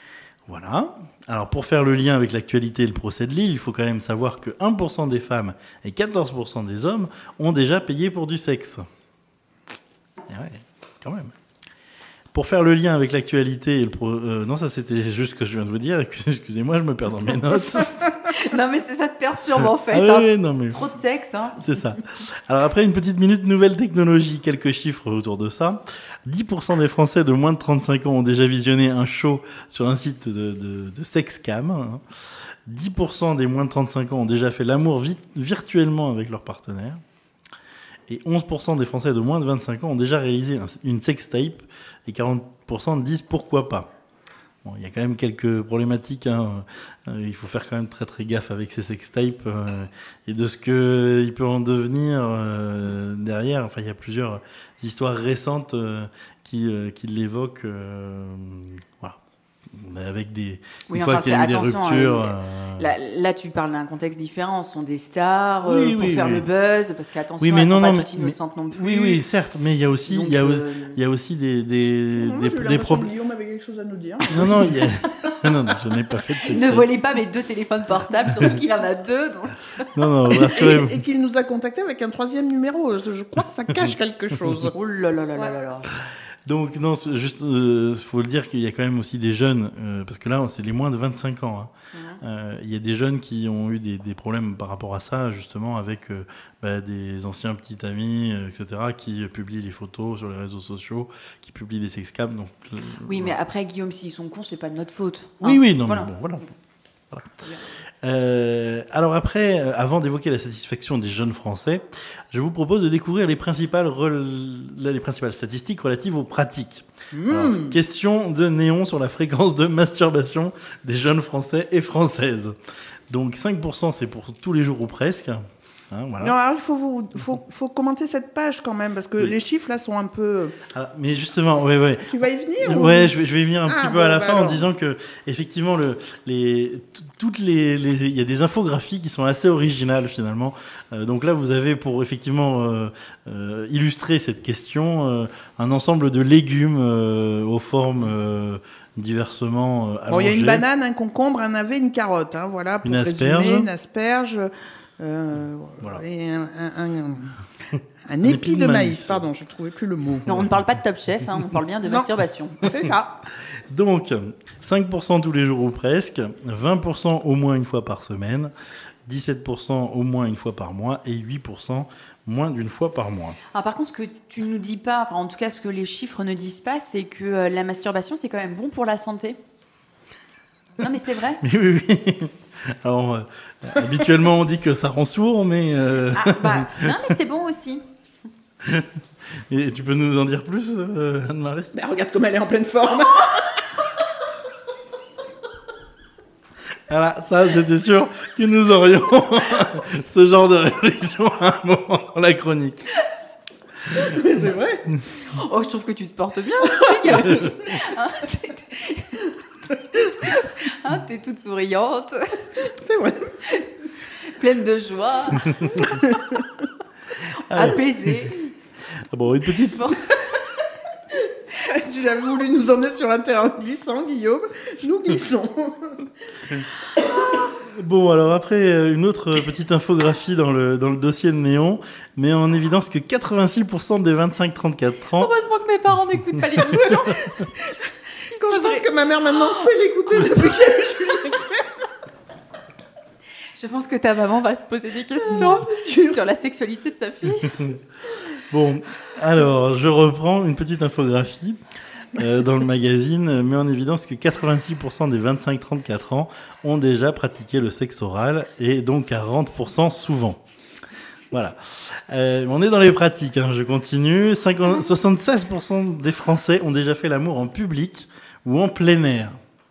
Voilà. Alors, pour faire le lien avec l'actualité et le procès de Lille, il faut quand même savoir que 1% des femmes et 14% des hommes ont déjà payé pour du sexe. Et ouais, quand même. Pour faire le lien avec l'actualité et le non, ça c'était juste ce que je viens de vous dire. Excusez-moi, je me perds dans mes notes. Non, mais ça te perturbe en fait. Ah oui, non, mais... Trop de sexe. Hein. C'est ça. Alors après une petite minute nouvelle technologie, quelques chiffres autour de ça. 10% des Français de moins de 35 ans ont déjà visionné un show sur un site de sexcam. 10% des moins de 35 ans ont déjà fait l'amour virtuellement avec leur partenaire. Et 11% des Français de moins de 25 ans ont déjà réalisé une sextape. Et 40% disent pourquoi pas. Bon, il y a quand même quelques problématiques. Hein. Il faut faire quand même très très gaffe avec ces sextapes et de ce qu'il peut en devenir derrière. Enfin, il y a plusieurs histoires récentes qui l'évoquent. Voilà. Avec des... Oui, une fois qu'il y a eu des ruptures... Là, tu parles d'un contexte différent. Ce sont des stars pour faire le buzz. Parce qu'attention, oui, elles ne sont pas toutes innocentes non plus. Oui, certes. Mais il y a aussi, donc, il y a aussi des problèmes. Guillaume avait quelque chose à nous dire. Non, non, je n'ai pas fait de sexe. Ne volez pas mes 2 téléphones portables, surtout qu'il en a 2. Donc... Non, rassurez-vous. Et qu'il nous a contacté avec un 3e numéro. Je crois que ça cache quelque chose. Oh là là là là là. Donc, non, juste, faut le dire qu'il y a quand même aussi des jeunes, parce que là, c'est les moins de 25 ans. Hein. Il y a des jeunes qui ont eu des problèmes par rapport à ça, justement, avec des anciens petits amis, etc., qui publient les photos sur les réseaux sociaux, qui publient des sexcams. Donc, oui, mais après, Guillaume, s'ils sont cons, c'est pas de notre faute. Hein. Oui, non, voilà. Mais bon, voilà. Alors après, avant d'évoquer la satisfaction des jeunes Français, je vous propose de découvrir les principales statistiques relatives aux pratiques. Alors, question de Néon sur la fréquence de masturbation des jeunes Français et Françaises. Donc 5%, c'est pour tous les jours ou presque. Hein, voilà. Non, alors il faut commenter cette page quand même, parce que les chiffres là sont un peu... Alors, mais justement, ouais. Tu vas y venir Ouais, je vais y venir un petit peu à la fin alors. En disant que, effectivement, il y a des infographies qui sont assez originales finalement. Donc là, vous avez pour effectivement illustrer cette question un ensemble de légumes aux formes diversement allongées. Bon, il y a une banane, un concombre, un navet, une carotte. Hein, voilà, pour résumer, une asperge. Voilà. Et un épi de maïs. Pardon, je ne trouvais plus le mot. Non, on ne parle pas de Top Chef, on parle bien de masturbation. C'est ça. Donc, 5% tous les jours ou presque, 20% au moins une fois par semaine, 17% au moins une fois par mois et 8% moins d'une fois par mois. Alors, par contre, ce que tu ne nous dis pas, enfin en tout cas ce que les chiffres ne disent pas, c'est que la masturbation, c'est quand même bon pour la santé. Non, mais c'est vrai. Oui. Alors, habituellement, on dit que ça rend sourd, mais... Non, mais c'est bon aussi. Et tu peux nous en dire plus, Anne-Marie ? Regarde comme elle est en pleine forme. Voilà, ça, j'étais sûr que nous aurions ce genre de réflexion à un moment dans la chronique. C'est vrai. Oh, je trouve que tu te portes bien aussi. T'es toute souriante. C'est vrai. Pleine de joie. Apaisée. Bon, une petite... Bon. Tu as voulu nous emmener sur un terrain glissant, Guillaume. Nous glissons. Bon, alors après, une autre petite infographie dans le dossier de Néon met en évidence que 86% des 25-34 ans... Heureusement que mes parents n'écoutent pas l'émission. Je pense que ma mère maintenant sait l'écouter depuis qu'elle est Julien Clerc. Je pense que ta maman va se poser des questions sur la sexualité de sa fille. Bon, alors, je reprends une petite infographie dans le magazine, met en évidence que 86% des 25-34 ans ont déjà pratiqué le sexe oral et donc 40% souvent. Voilà. On est dans les pratiques, hein, je continue. 76% des Français ont déjà fait l'amour en public ou en plein air.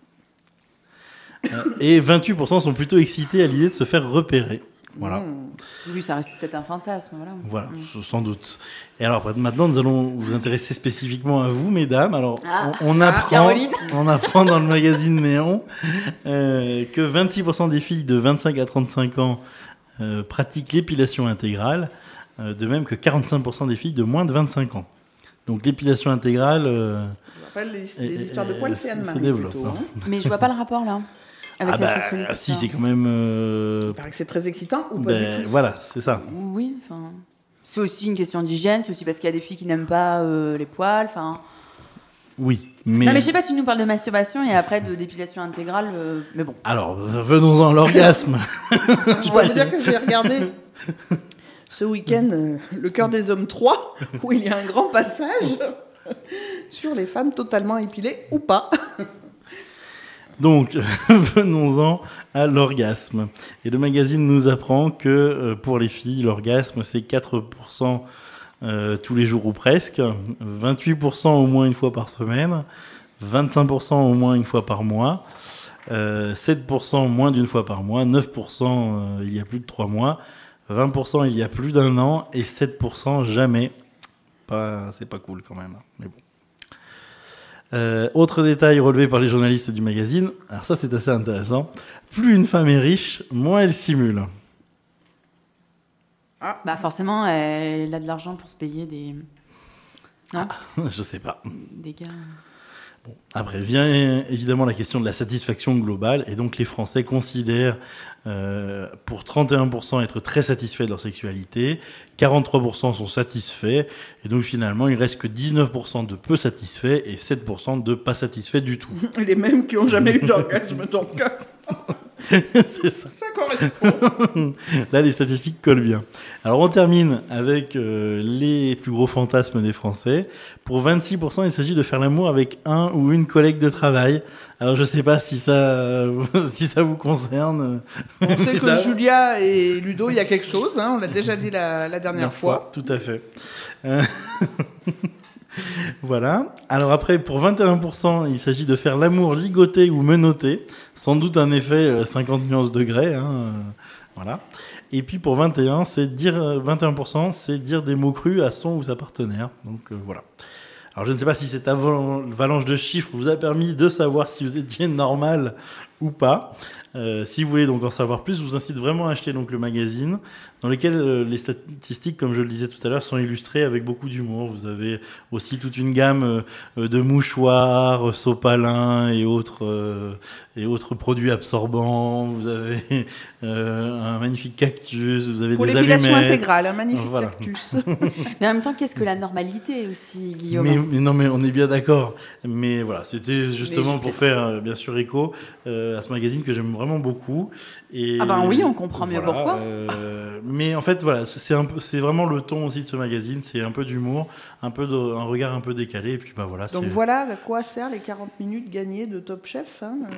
Et 28% sont plutôt excités à l'idée de se faire repérer. Voilà. Oui, ça reste peut-être un fantasme. Voilà, sans doute. Et alors, maintenant, nous allons vous intéresser spécifiquement à vous, mesdames. Alors, on apprend dans le magazine Néon que 26% des filles de 25 à 35 ans pratiquent l'épilation intégrale, de même que 45% des filles de moins de 25 ans. Donc l'épilation intégrale Je rappelle, les histoires de poils, c'est Anne-Marie. développe. Plutôt, hein. Mais je vois pas le rapport là. Avec la sexualité. Si, c'est quand même... Il paraît que c'est très excitant ou pas du tout. Voilà, c'est ça. Oui, enfin... C'est aussi une question d'hygiène, c'est aussi parce qu'il y a des filles qui n'aiment pas les poils, enfin... Oui, mais... Non mais je sais pas, tu nous parles de masturbation et après de dépilation intégrale, mais bon. Alors, venons-en à l'orgasme. Je dois vous dire que j'ai regardé ce week-end Le Cœur des Hommes 3, où il y a un grand passage sur les femmes totalement épilées ou pas. Donc, venons-en à l'orgasme. Et le magazine nous apprend que pour les filles, l'orgasme, c'est 4% tous les jours ou presque, 28% au moins une fois par semaine, 25% au moins une fois par mois, 7% moins d'une fois par mois, 9% il y a plus de 3 mois, 20% il y a plus d'1 an et 7% jamais. C'est pas cool quand même, mais bon. Autre détail relevé par les journalistes du magazine, alors ça c'est assez intéressant, plus une femme est riche, moins elle simule. Bah forcément, elle a de l'argent pour se payer des... Non Je sais pas. Des gars... Bon, après vient évidemment la question de la satisfaction globale, et donc les Français considèrent pour 31% être très satisfaits de leur sexualité, 43% sont satisfaits, et donc finalement il reste que 19% de peu satisfaits et 7% de pas satisfaits du tout. Les mêmes qui n'ont jamais eu d'orgasme, donc C'est ça. ça correspond. Là, les statistiques collent bien. Alors, on termine avec les plus gros fantasmes des Français. Pour 26%, il s'agit de faire l'amour avec un ou une collègue de travail. Alors, je ne sais pas si ça vous concerne. On sait que Julia et Ludo, il y a quelque chose. Hein, on l'a déjà dit la dernière fois. Tout à fait. Voilà. Alors après, pour 21%, il s'agit de faire l'amour ligoté ou menotté. Sans doute un effet 50 nuances degrés. Voilà. Et puis pour 21%, c'est dire des mots crus à son ou sa partenaire. Donc voilà. Alors je ne sais pas si cette avalanche de chiffres vous a permis de savoir si vous étiez normal ou pas. Si vous voulez donc en savoir plus, je vous incite vraiment à acheter donc le magazine, dans lequel les statistiques, comme je le disais tout à l'heure, sont illustrées avec beaucoup d'humour. Vous avez aussi toute une gamme de mouchoirs, sopalins et autres produits absorbants. Vous avez un magnifique cactus, vous avez pour des allumettes. Pour l'épilation intégrale, un magnifique cactus. Mais en même temps, qu'est-ce que la normalité aussi, Guillaume? Mais non, mais on est bien d'accord. Mais voilà, c'était justement pour faire bien sûr écho à ce magazine que j'aime vraiment beaucoup. Et ah ben oui, on comprend mieux pourquoi. Mais en fait, voilà, c'est vraiment le ton aussi de ce magazine. C'est un peu d'humour, un regard un peu décalé. Et puis bah voilà. Donc voilà à quoi servent les 40 minutes gagnées de Top Chef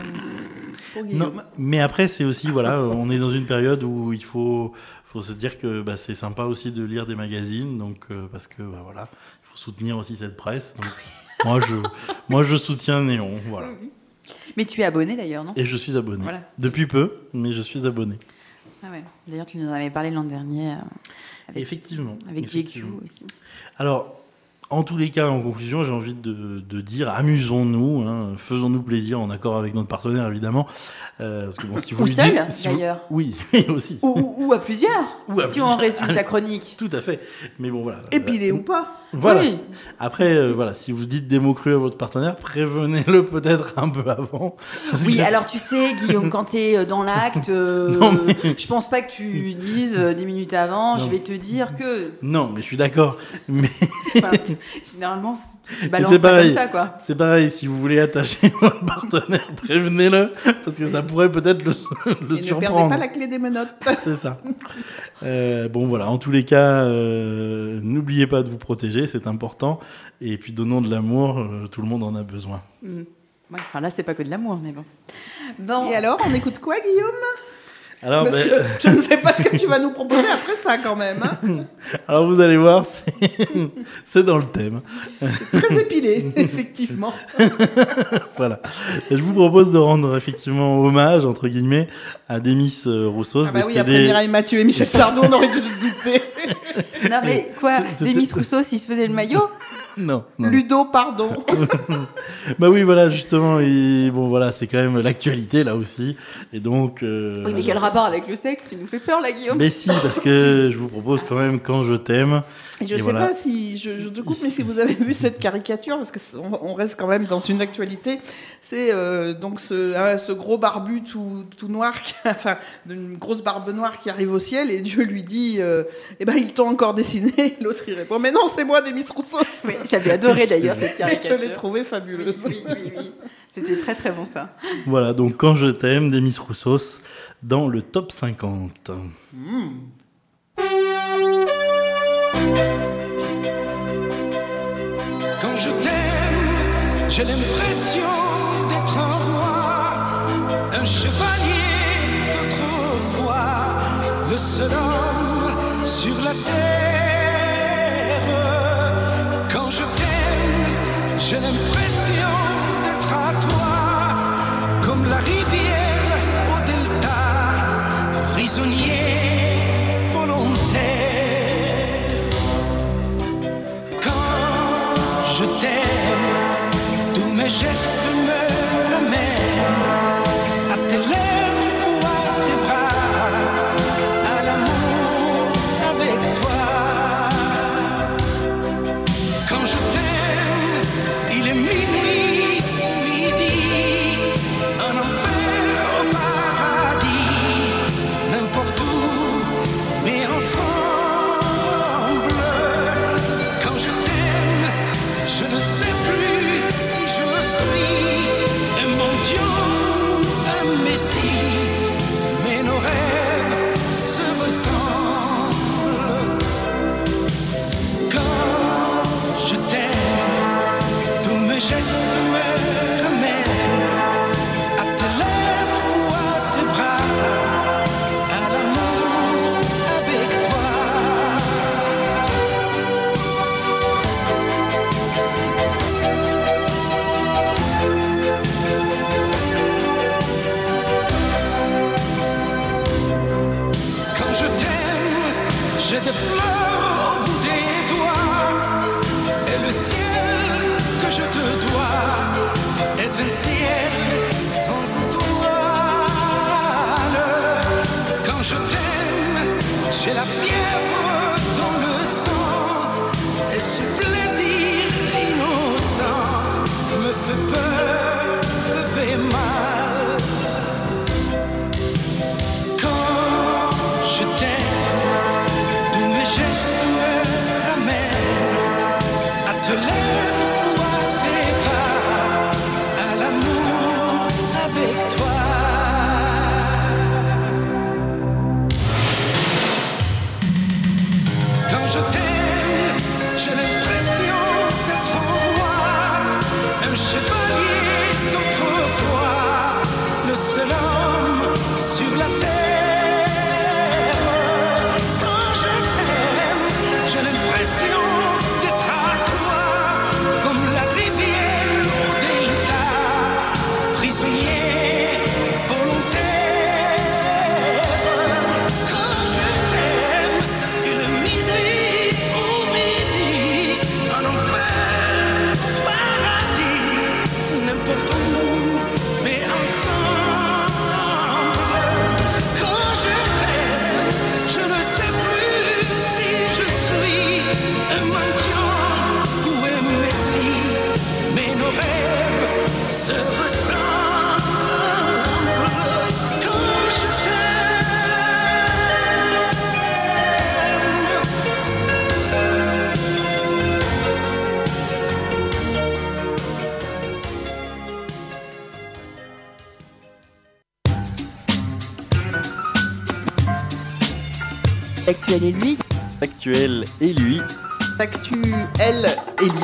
pour Guillaume. Non, mais après, c'est aussi, voilà, on est dans une période où il faut se dire que bah, c'est sympa aussi de lire des magazines. Donc, parce que bah, voilà, il faut soutenir aussi cette presse. Donc, moi, je soutiens Néon. Voilà. Mais tu es abonné d'ailleurs, non? Et je suis abonné. Voilà. Depuis peu, mais je suis abonné. Ah ouais. D'ailleurs, tu nous en avais parlé l'an dernier. Effectivement. Avec JQ aussi. Alors, en tous les cas, en conclusion, j'ai envie de dire, amusons-nous, faisons-nous plaisir, en accord avec notre partenaire, évidemment. Parce que, bon, si vous ou lui seul, dites, d'ailleurs. Oui, aussi. Ou à plusieurs, si on résume ta chronique. Tout à fait. Mais bon, voilà. Épilé ou pas. Voilà. Oui. Après, voilà, si vous dites des mots crus à votre partenaire, prévenez-le peut-être un peu avant. Oui, alors tu sais, Guillaume, quand t'es dans l'acte, je pense pas que tu dises 10 minutes avant, je vais te dire que... Non, mais je suis d'accord. Mais... Enfin, généralement, tu balances ça comme ça, quoi. C'est pareil, si vous voulez attacher votre partenaire, prévenez-le, parce que ça pourrait peut-être le surprendre. Ne perdez pas la clé des menottes. C'est ça. Bon, voilà, en tous les cas, n'oubliez pas de vous protéger, c'est important. Et puis, donnons de l'amour, tout le monde en a besoin. Ouais, enfin, là, c'est pas que de l'amour, mais bon. Et alors, on écoute quoi, Guillaume? Alors, parce que je ne sais pas ce que tu vas nous proposer après ça, quand même. Hein. Alors, vous allez voir, c'est dans le thème. C'est très épilé, effectivement. Voilà. Je vous propose de rendre effectivement hommage, entre guillemets, à Demis Roussos. Ah bah oui, après Mireille Mathieu et Michel Sardou, on aurait dû se douter. Non mais quoi, Demis Roussos, il se faisait le maillot? Non. Ludo, pardon. Bah oui, voilà, justement, et bon, voilà, c'est quand même l'actualité là aussi, et donc. Oui, mais quel rapport avec le sexe? Tu nous fais peur là, Guillaume. Mais si, parce que je vous propose quand même Quand je t'aime. Je ne sais pas si je te coupe, mais si vous avez vu cette caricature, parce qu'on reste quand même dans une actualité, c'est donc ce gros barbu tout noir, enfin une grosse barbe noire qui arrive au ciel, et Dieu lui dit eh ben ils t'ont encore dessiné. L'autre il répond mais non, c'est moi, Demis Roussos. Oui, j'avais adoré d'ailleurs cette caricature. Je l'ai trouvée fabuleuse. Oui. C'était très très bon ça. Voilà, donc Quand je t'aime, Demis Roussos dans le top 50. Quand je t'aime, j'ai l'impression d'être un roi, un chevalier d'autrefois, le seul homme sur la terre. Quand je t'aime, j'ai l'impression d'être à toi, comme la rivière au delta, prisonnier volontaire. Je t'aime, tous mes gestes me ramènent à tes lèvres ou à tes bras, à l'amour avec toi. Quand je t'aime, il est minuit ou midi, un enfer au paradis, n'importe où, mais ensemble. Je ne sais plus si je suis un mendiant ou un messie, mais nos rêves se ressemblent. Quand je t'aime, tous mes gestes me ramènent à tes lèvres ou à tes bras, à l'amour avec toi. Je t'aime, j'ai des fleurs au bout des doigts, et le ciel que je te dois est un ciel sans étoiles. Quand je t'aime, j'ai la fièvre dans le sang, et ce plaisir innocent me fait peur, me fait mal. Je t'aime, tous mes gestes me ramènent à te lèvres ou à tes bras, à l'amour avec toi. Quand je t'aime, j'ai l'impression d'être un roi, un chevalier d'autrefois, le seul homme sur la terre. J'ai l'impression d'être à toi, comme la rivière au delta, prisonnier volontaire. Quand je t'aime, une minuit au midi, un enfer, paradis, n'importe où, mais ensemble. Quand je t'aime, je ne sais plus si je suis un mendiant ou un messie, mais nos rêves se ressemblent. Quand je Actuel et lui. Actuel et lui. Actuel et lui.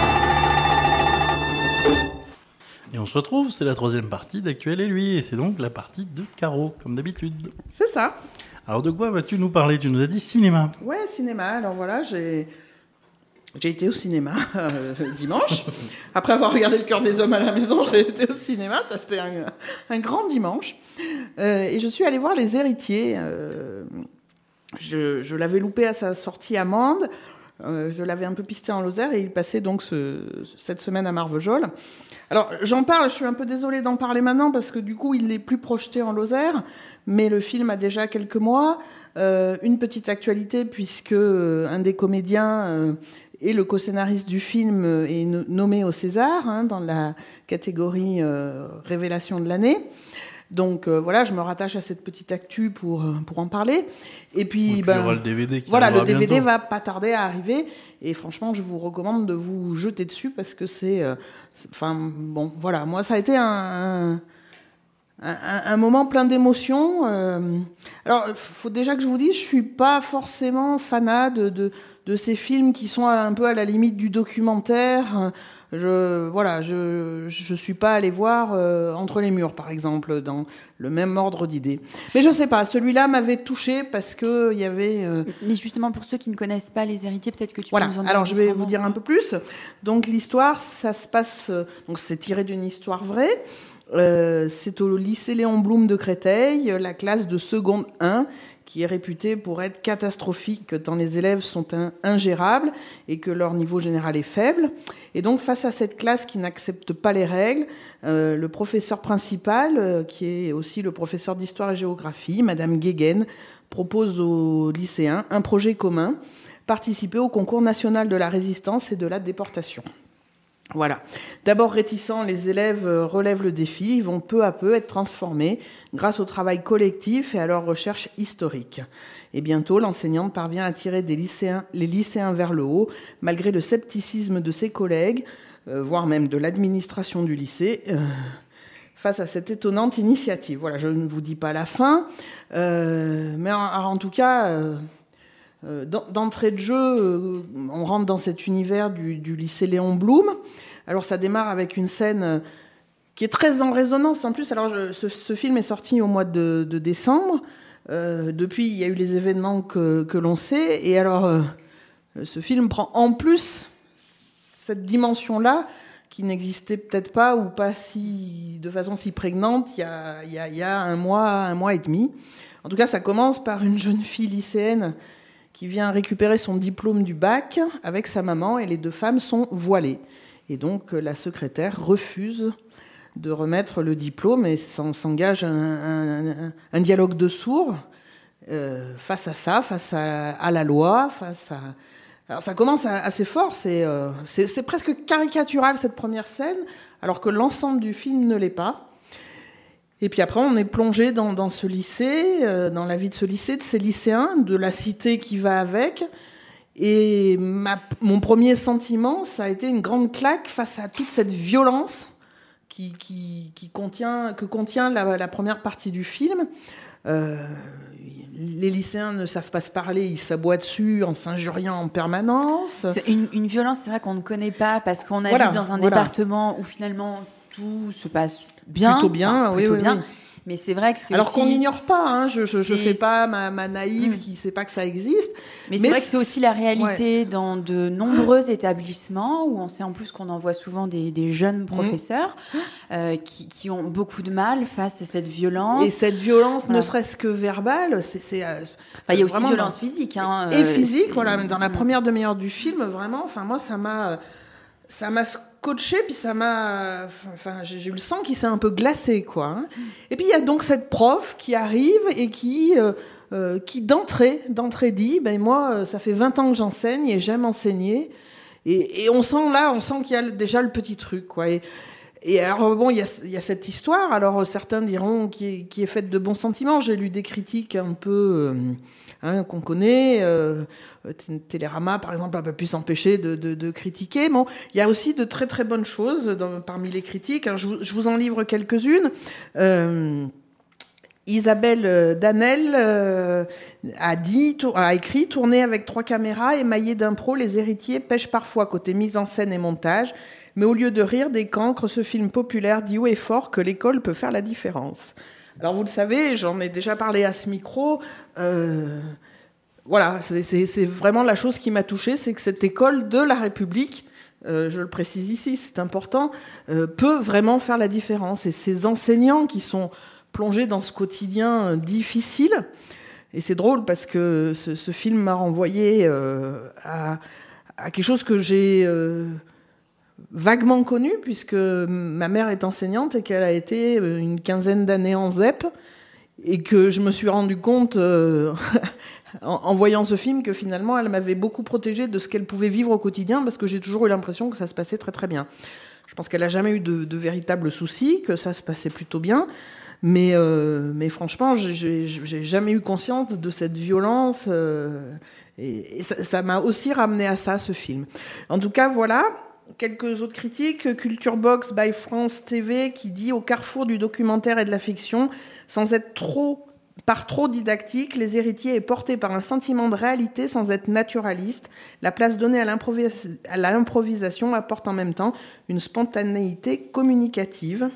Et on se retrouve, c'est la troisième partie d'Actuel et lui, et c'est donc la partie de Caro, comme d'habitude. C'est ça. Alors de quoi vas-tu nous parler? Tu nous as dit cinéma. Ouais, cinéma. Alors voilà, j'ai été au cinéma dimanche. Après avoir regardé Le Cœur des hommes à la maison, j'ai été au cinéma. Ça, c'était un grand dimanche. Et je suis allée voir Les Héritiers. Je l'avais loupé à sa sortie à Mende. Je l'avais un peu pisté en Lozère et il passait donc cette semaine à Marvejols. Alors, j'en parle, je suis un peu désolée d'en parler maintenant parce que du coup, il n'est plus projeté en Lozère, mais le film a déjà quelques mois. Une petite actualité puisque un des comédiens et le co-scénariste du film est nommé au César, dans la catégorie Révélation de l'année. Donc voilà, je me rattache à cette petite actu pour en parler. Et puis, il y aura le DVD qui voilà, le arrivera DVD bientôt. va pas tarder à arriver. Et franchement, je vous recommande de vous jeter dessus parce que enfin bon, voilà, moi ça a été un moment plein d'émotions. Alors, il faut déjà que je vous dise, je suis pas forcément fanat de ces films qui sont un peu à la limite du documentaire. Je suis pas allée voir Entre les murs, par exemple, dans le même ordre d'idées. Mais je sais pas, celui-là m'avait touchée parce que il y avait. Mais justement, pour ceux qui ne connaissent pas Les Héritiers, peut-être que tu Voilà. peux nous en dire. Alors, je vais autrement. vous dire un peu plus. Donc, l'histoire, ça se passe. Donc, c'est tiré d'une histoire vraie. C'est au lycée Léon Blum de Créteil, la classe de seconde 1, qui est réputée pour être catastrophique tant les élèves sont ingérables et que leur niveau général est faible. Et donc, face à cette classe qui n'accepte pas les règles, le professeur principal, qui est aussi le professeur d'histoire et géographie, Madame Guéguen, propose aux lycéens un projet commun, participer au concours national de la résistance et de la déportation. Voilà. D'abord réticents, les élèves relèvent le défi. Ils vont peu à peu être transformés grâce au travail collectif et à leur recherche historique. Et bientôt, l'enseignante parvient à tirer les lycéens vers le haut, malgré le scepticisme de ses collègues, voire même de l'administration du lycée, face à cette étonnante initiative. Voilà, je ne vous dis pas la fin, mais en tout cas... D'entrée de jeu, on rentre dans cet univers du lycée Léon Blum. Alors ça démarre avec une scène qui est très en résonance. En plus, alors ce film est sorti au mois de décembre. Depuis, il y a eu les événements que l'on sait. Et alors, ce film prend en plus cette dimension-là qui n'existait peut-être pas ou pas de façon si prégnante il y a un mois et demi. En tout cas, ça commence par une jeune fille lycéenne qui vient récupérer son diplôme du bac avec sa maman et les deux femmes sont voilées. Et donc, la secrétaire refuse de remettre le diplôme et s'engage un dialogue de sourds face à ça, face à la loi, face à... Alors, ça commence assez fort, c'est presque caricatural cette première scène, alors que l'ensemble du film ne l'est pas. Et puis après, on est plongé dans ce lycée, dans la vie de ce lycée, de ces lycéens, de la cité qui va avec. Et mon premier sentiment, ça a été une grande claque face à toute cette violence que contient la première partie du film. Les lycéens ne savent pas se parler, ils s'aboient dessus en s'injuriant en permanence. C'est une violence, c'est vrai qu'on ne connaît pas, parce qu'on habite dans un département où finalement tout se passe bien. Plutôt bien, oui. Mais c'est vrai que c'est alors aussi... qu'on n'ignore pas, je fais pas ma naïve qui sait pas que ça existe. Mais c'est vrai que c'est aussi la réalité dans de nombreux établissements où on sait en plus qu'on envoie souvent des jeunes professeurs qui ont beaucoup de mal face à cette violence. Et cette violence, ne serait-ce que verbale, il y a aussi violence physique. Et physique, voilà. Dans la première demi-heure du film, vraiment, enfin moi, ça m'a scotché, puis j'ai eu le sang qui s'est un peu glacé, quoi. Et puis il y a donc cette prof qui arrive et qui d'entrée dit, moi, ça fait 20 ans que j'enseigne et j'aime enseigner. Et on sent qu'il y a déjà le petit truc, quoi. Et alors, bon, il y a cette histoire. Alors, certains diront qui est faite de bons sentiments. J'ai lu des critiques un peu qu'on connaît. Télérama, par exemple, n'a pas pu s'empêcher de critiquer. Bon, il y a aussi de très, très bonnes choses parmi les critiques. Alors, je vous en livre quelques-unes. Isabelle Danel a écrit « Tourner avec 3 caméras, émaillées d'impro, les héritiers pêchent parfois côté mise en scène et montage. Mais au lieu de rire des cancres, ce film populaire dit haut et fort que l'école peut faire la différence. » Alors vous le savez, j'en ai déjà parlé à ce micro. Voilà, c'est vraiment la chose qui m'a touchée, c'est que cette école de la République, je le précise ici, c'est important, peut vraiment faire la différence. Et ces enseignants qui sont plongés dans ce quotidien difficile, et c'est drôle parce que ce film m'a renvoyé à quelque chose que j'ai vaguement connu, puisque ma mère est enseignante et qu'elle a été une quinzaine d'années en ZEP, et que je me suis rendu compte en voyant ce film que finalement elle m'avait beaucoup protégée de ce qu'elle pouvait vivre au quotidien, parce que j'ai toujours eu l'impression que ça se passait très très bien. Je pense qu'elle n'a jamais eu de véritables soucis, que ça se passait plutôt bien, mais franchement j'ai jamais eu conscience de cette violence, et ça m'a aussi ramené à ça, ce film. En tout cas, voilà. Quelques autres critiques. Culture Box by France TV qui dit: au carrefour du documentaire et de la fiction, sans être trop didactique, Les Héritiers est porté par un sentiment de réalité sans être naturaliste. La place donnée à l'improvisation apporte en même temps une spontanéité communicative.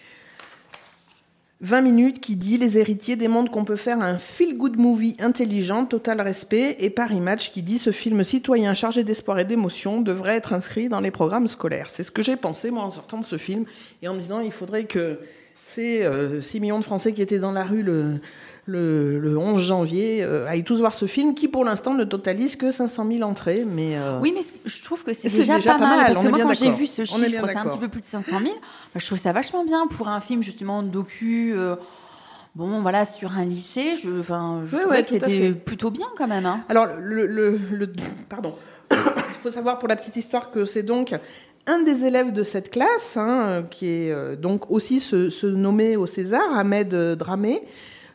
20 minutes qui dit: Les Héritiers démontrent qu'on peut faire un feel-good movie intelligent, total respect. Et Paris Match qui dit: ce film citoyen chargé d'espoir et d'émotion devrait être inscrit dans les programmes scolaires. C'est ce que j'ai pensé, moi, en sortant de ce film, et en me disant: il faudrait que ces 6 millions de Français qui étaient dans la rue le 11 janvier aillent tous voir ce film, qui pour l'instant ne totalise que 500 000 entrées. Mais oui, mais je trouve que c'est déjà pas mal. Parce que moi, quand j'ai vu ce chiffre, c'est un petit peu plus de 500 000. Je trouve ça vachement bien pour un film justement docu. Bon, voilà, sur un lycée, je trouvais que c'était plutôt bien quand même. Hein. Alors, pardon. Il faut savoir pour la petite histoire que c'est donc un des élèves de cette classe, qui est donc aussi se nommé au César, Ahmed Dramé,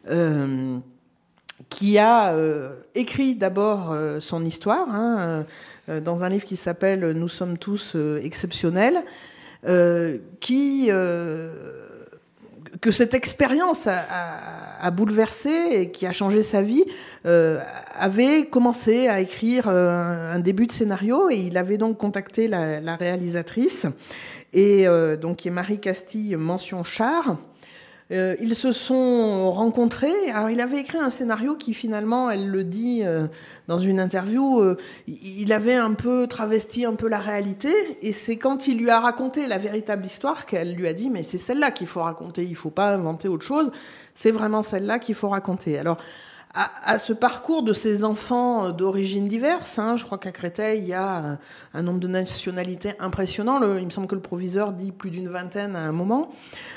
qui a écrit d'abord son histoire dans un livre qui s'appelle « Nous sommes tous exceptionnels », que cette expérience a bouleversé et qui a changé sa vie, avait commencé à écrire un début de scénario, et il avait donc contacté la réalisatrice, et donc qui est Marie Castille, mention Char. Ils se sont rencontrés. Alors, il avait écrit un scénario qui, finalement, elle le dit dans une interview, il avait un peu travesti un peu la réalité. Et c'est quand il lui a raconté la véritable histoire qu'elle lui a dit: mais c'est celle-là qu'il faut raconter, il ne faut pas inventer autre chose. C'est vraiment celle-là qu'il faut raconter. Alors, à ce parcours de ces enfants d'origines diverses, je crois qu'à Créteil, il y a un nombre de nationalités impressionnant. Il me semble que le proviseur dit plus d'une vingtaine à un moment.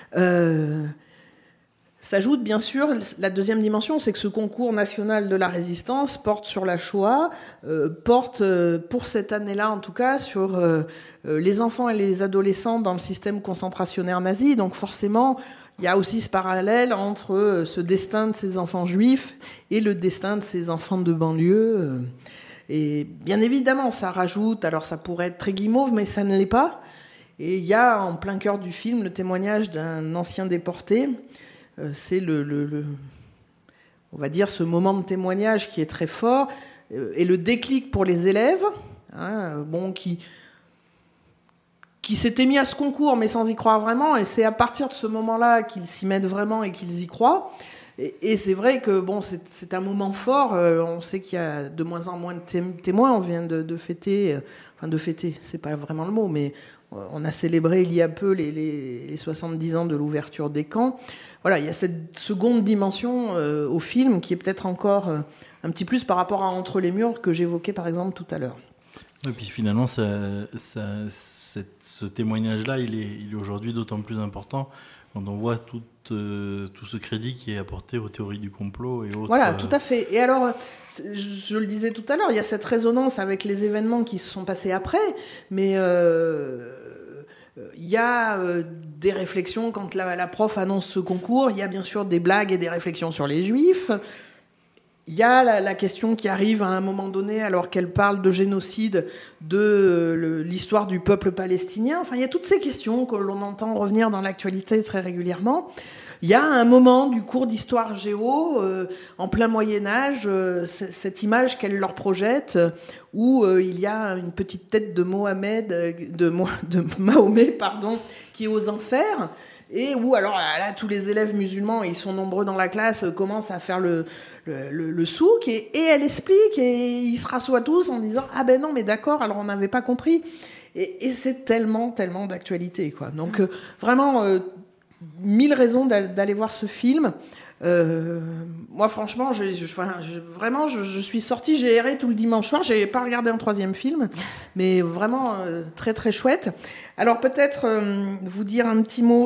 S'ajoute bien sûr la deuxième dimension, c'est que ce concours national de la résistance porte sur la Shoah, porte pour cette année-là en tout cas sur les enfants et les adolescents dans le système concentrationnaire nazi. Donc forcément, il y a aussi ce parallèle entre ce destin de ces enfants juifs et le destin de ces enfants de banlieue. Et bien évidemment, ça rajoute, alors ça pourrait être très guimauve, mais ça ne l'est pas. Et il y a en plein cœur du film le témoignage d'un ancien déporté. C'est on va dire, ce moment de témoignage qui est très fort, et le déclic pour les élèves, qui s'étaient mis à ce concours mais sans y croire vraiment, et c'est à partir de ce moment-là qu'ils s'y mettent vraiment et qu'ils y croient. Et c'est vrai que c'est un moment fort. On sait qu'il y a de moins en moins de témoins. On vient de fêter, c'est pas vraiment le mot, mais on a célébré il y a peu les 70 ans de l'ouverture des camps. Voilà, il y a cette seconde dimension au film qui est peut-être encore un petit plus par rapport à Entre les murs que j'évoquais par exemple tout à l'heure. Et puis finalement, ce témoignage-là, il est aujourd'hui d'autant plus important quand on voit tout ce crédit qui est apporté aux théories du complot et autres. Voilà, tout à fait. Et alors, je le disais tout à l'heure, il y a cette résonance avec les événements qui se sont passés après, mais il y a des réflexions quand la prof annonce ce concours, il y a bien sûr des blagues et des réflexions sur les juifs. Il y a la question qui arrive à un moment donné, alors qu'elle parle de génocide, de l'histoire du peuple palestinien. Enfin, il y a toutes ces questions que l'on entend revenir dans l'actualité très régulièrement. Il y a un moment du cours d'histoire géo, en plein Moyen-Âge, cette image qu'elle leur projette, où il y a une petite tête de Mahomet, qui est aux enfers. Et où, alors là, tous les élèves musulmans, ils sont nombreux dans la classe, commencent à faire le souk, et elle explique, et ils se rassoient tous en disant « Ah ben non, mais d'accord, alors on n'avait pas compris ». Et c'est tellement d'actualité, quoi. Donc vraiment, 1000 raisons d'aller voir ce film. Moi, franchement, vraiment, je suis sortie, j'ai erré tout le dimanche soir. J'ai pas regardé un troisième film, mais vraiment très très chouette. Alors peut-être vous dire un petit mot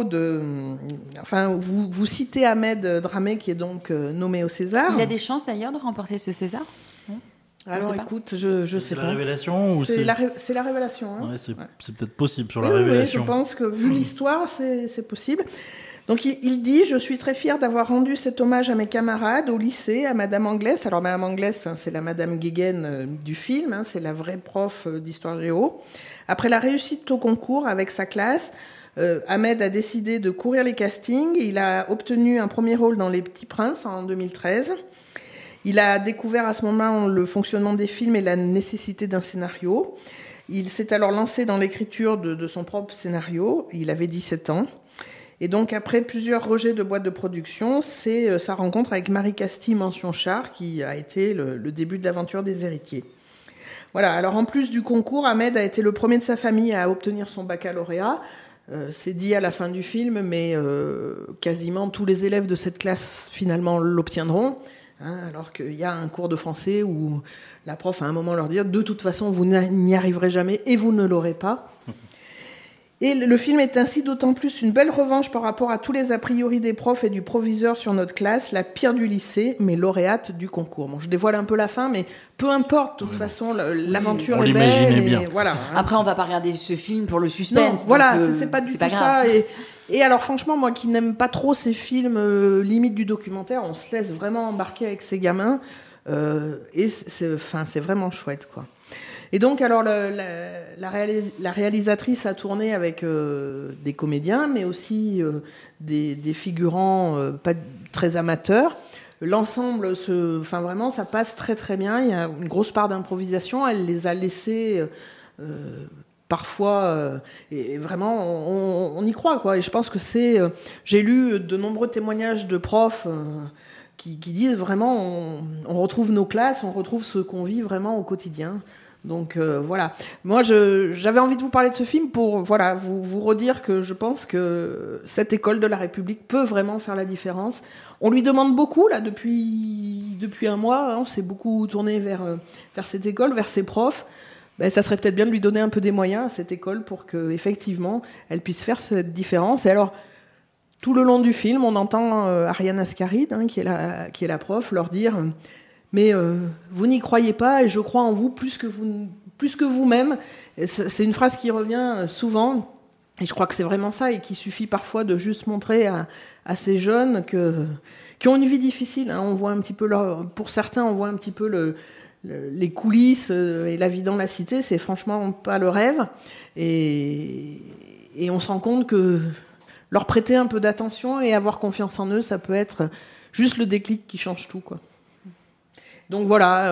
vous citez Ahmed Dramé qui est donc nommé au César. Il a des chances d'ailleurs de remporter ce César. Alors écoute, je sais pas. C'est la révélation ou c'est la révélation. Hein. Ouais, c'est peut-être possible sur la Oui, révélation. je pense que vu l'histoire, c'est possible. Donc il dit « Je suis très fier d'avoir rendu cet hommage à mes camarades au lycée, à Madame Anglès ». Alors Madame Anglès, c'est la Madame Guéguen du film, c'est la vraie prof d'histoire géo. Après la réussite au concours avec sa classe, Ahmed a décidé de courir les castings. Il a obtenu un premier rôle dans Les Petits Princes en 2013. Il a découvert à ce moment le fonctionnement des films et la nécessité d'un scénario. Il s'est alors lancé dans l'écriture de son propre scénario. Il avait 17 ans. Et donc, après plusieurs rejets de boîtes de production, c'est sa rencontre avec Marie Castille Mention-Char qui a été le début de l'aventure des héritiers. Voilà, alors en plus du concours, Ahmed a été le premier de sa famille à obtenir son baccalauréat. C'est dit à la fin du film, mais quasiment tous les élèves de cette classe, finalement, l'obtiendront. Alors qu'il y a un cours de français où la prof, à un moment, leur dit « De toute façon, vous n'y arriverez jamais et vous ne l'aurez pas ». Et le film est ainsi d'autant plus une belle revanche par rapport à tous les a priori des profs et du proviseur sur notre classe, la pire du lycée, mais lauréate du concours. Bon, je dévoile un peu la fin, mais peu importe, de toute façon, l'aventure est belle. Bien. Voilà. Après, on va pas regarder ce film pour le suspense. Non, voilà, c'est pas du tout grave. ça. Et alors, franchement, moi qui n'aime pas trop ces films limite du documentaire, on se laisse vraiment embarquer avec ces gamins. Et c'est vraiment chouette, quoi. Et donc, alors, la réalisatrice a tourné avec des comédiens, mais aussi des figurants pas très amateurs. L'ensemble, vraiment, ça passe très très bien. Il y a une grosse part d'improvisation. Elle les a laissés parfois, et vraiment, on y croit, quoi. Et je pense que j'ai lu de nombreux témoignages de profs qui disent vraiment, on retrouve nos classes, on retrouve ce qu'on vit vraiment au quotidien. Donc voilà. Moi, j'avais envie de vous parler de ce film pour vous redire que je pense que cette école de la République peut vraiment faire la différence. On lui demande beaucoup là depuis un mois. On s'est beaucoup tourné vers cette école, vers ses profs. Ça serait peut-être bien de lui donner un peu des moyens à cette école pour que effectivement elle puisse faire cette différence. Et alors, tout le long du film, on entend Ariane Ascaride, qui est la prof, leur dire. Mais vous n'y croyez pas et je crois en vous plus que vous-même. Et c'est une phrase qui revient souvent et je crois que c'est vraiment ça et qu'il suffit parfois de juste montrer à ces jeunes qui ont une vie difficile. On voit un petit peu pour certains, on voit un petit peu les coulisses et la vie dans la cité. C'est franchement pas le rêve et on se rend compte que leur prêter un peu d'attention et avoir confiance en eux, ça peut être juste le déclic qui change tout, quoi. Donc voilà,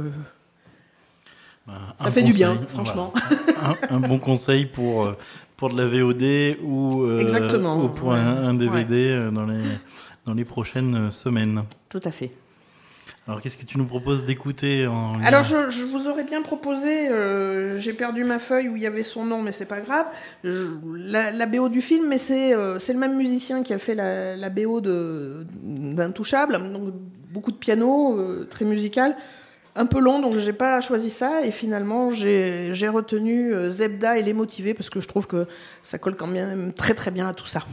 ça fait du bien, franchement. Voilà. Un bon conseil pour de la VOD ou pour un DVD dans les prochaines semaines. Tout à fait. Alors, qu'est-ce que tu nous proposes d'écouter Alors, je vous aurais bien proposé, j'ai perdu ma feuille où il y avait son nom, mais c'est pas grave, la BO du film, mais c'est le même musicien qui a fait la BO d'Intouchable, donc beaucoup de piano, très musical, un peu long, donc j'ai pas choisi ça, et finalement, j'ai retenu Zebda et Les Motivés, parce que je trouve que ça colle quand même très très bien à tout ça.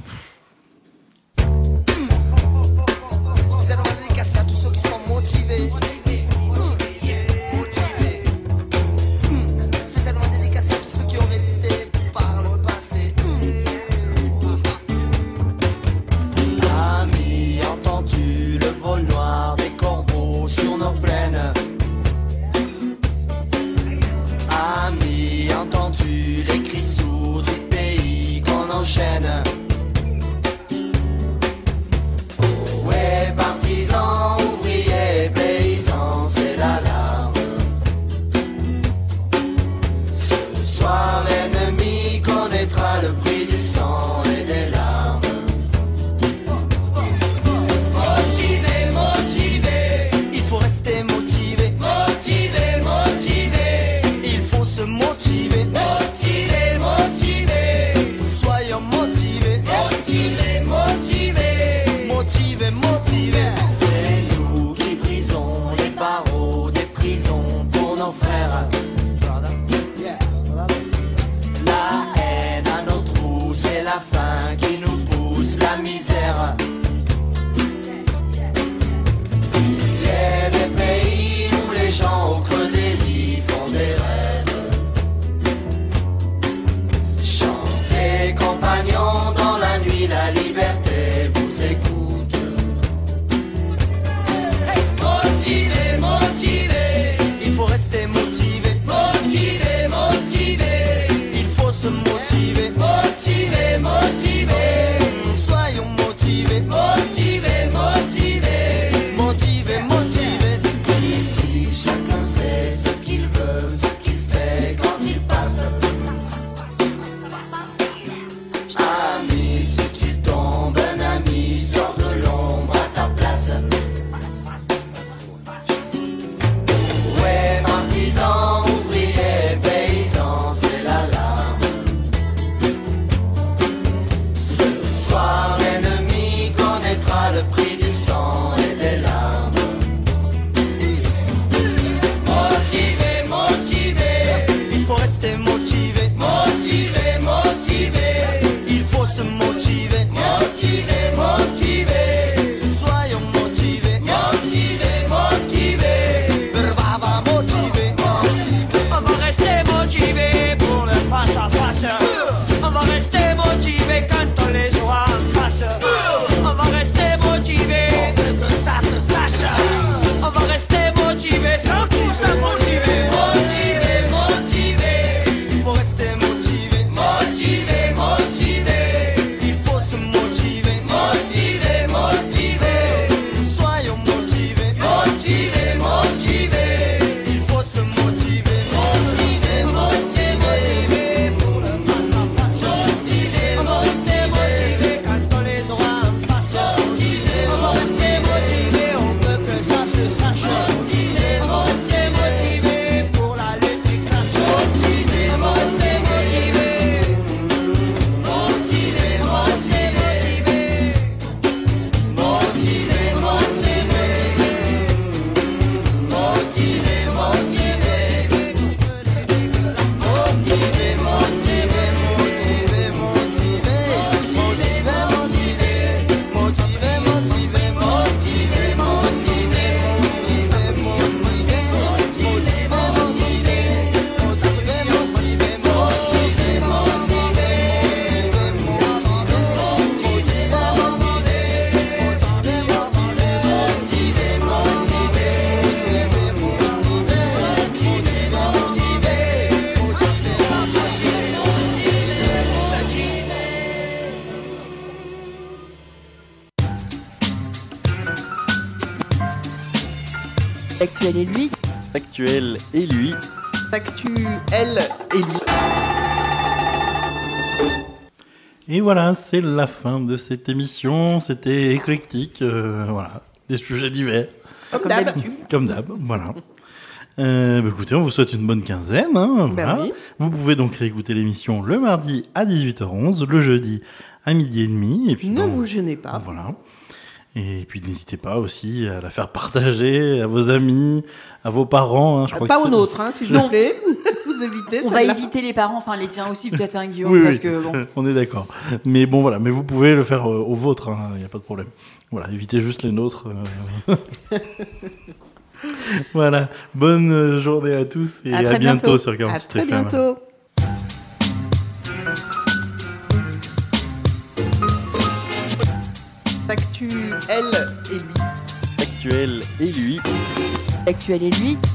Motivé. Spécialement dédicacé à tous ceux qui ont résisté par le passé. Ami, entends-tu le vol noir des corbeaux sur nos plaines? Ami, entends-tu les cris sourds du pays qu'on enchaîne? Ouais, partisans, ouvriers, paysans. nos frères. La haine à nos trous, c'est la faim qui nous pousse, la misère. Il y a des pays où les gens au creux des lits font des rêves. Chantez compagnons dans la nuit, la liberté vous écoute. Motivé, motivé, il faut rester motivé. Motivé, motivé, il faut se motiver. Motivé, motivé, soyons motivés. Motivé, motivé, motivé, motivé. Ici chacun sait ce qu'il veut, ce qu'il fait quand il passe. Ami, si tu tombes, un ami sort de l'ombre à ta place. Ouais, partisans, ouvriers, paysans, c'est l'alarme. Ce soir, l'ennemi connaîtra le prix du sang et des larmes. Motivé, motivé, il faut rester motivé. Motivé, motivé, il faut se motiver. Motivé, motivé, soyons motivés. Motivé, motivé, brava, motivé. On va rester motivé pour le face à face. On va rester motivé quand on les aura en face. On va rester motivé pour que ça se sache. On va rester motivé sans tout ça motivé. Motivé, motivé, il faut rester motivé. Motivé, motivé, il faut se motiver. Motivé, motivé, soyons motivés. Motivé, motivé, il faut se motiver. Motivé, motivé, pour le face à face. Motivé, motivé, quand on les aura en face. Motivé, on va rester motivé, on veut que ça se sache. Motivé, motivé, pour la lutte des classes. Motivé, motivé, motivé, motivé, motivé, motivé, motivé, Actuel et lui. Actuel et lui. Actuel et lui. Et voilà, c'est la fin de cette émission. C'était éclectique, voilà, des sujets divers. Comme d'hab. Comme d'hab, voilà. Écoutez, on vous souhaite une bonne quinzaine. Hein, voilà. oui. Vous pouvez donc réécouter l'émission le mardi à 18h11, le jeudi à 12h30. Et puis Ne vous gênez pas. Voilà. Et puis n'hésitez pas aussi à la faire partager à vos amis, à vos parents. Hein, je crois Pas que aux nôtres, hein, s'il vous plaît. Vous évitez On va celle-là. éviter les parents, enfin les tiens aussi peut-être, hein, Guillaume, Oui, parce oui. que bon. On est d'accord. Mais bon, voilà. Mais vous pouvez le faire aux vôtres, il n'y a pas de problème. Voilà, évitez juste les nôtres. Voilà. Bonne journée à tous et à très bientôt sur 48 À très FM. bientôt. Actuel et lui. Actuel et lui. Actuel et lui.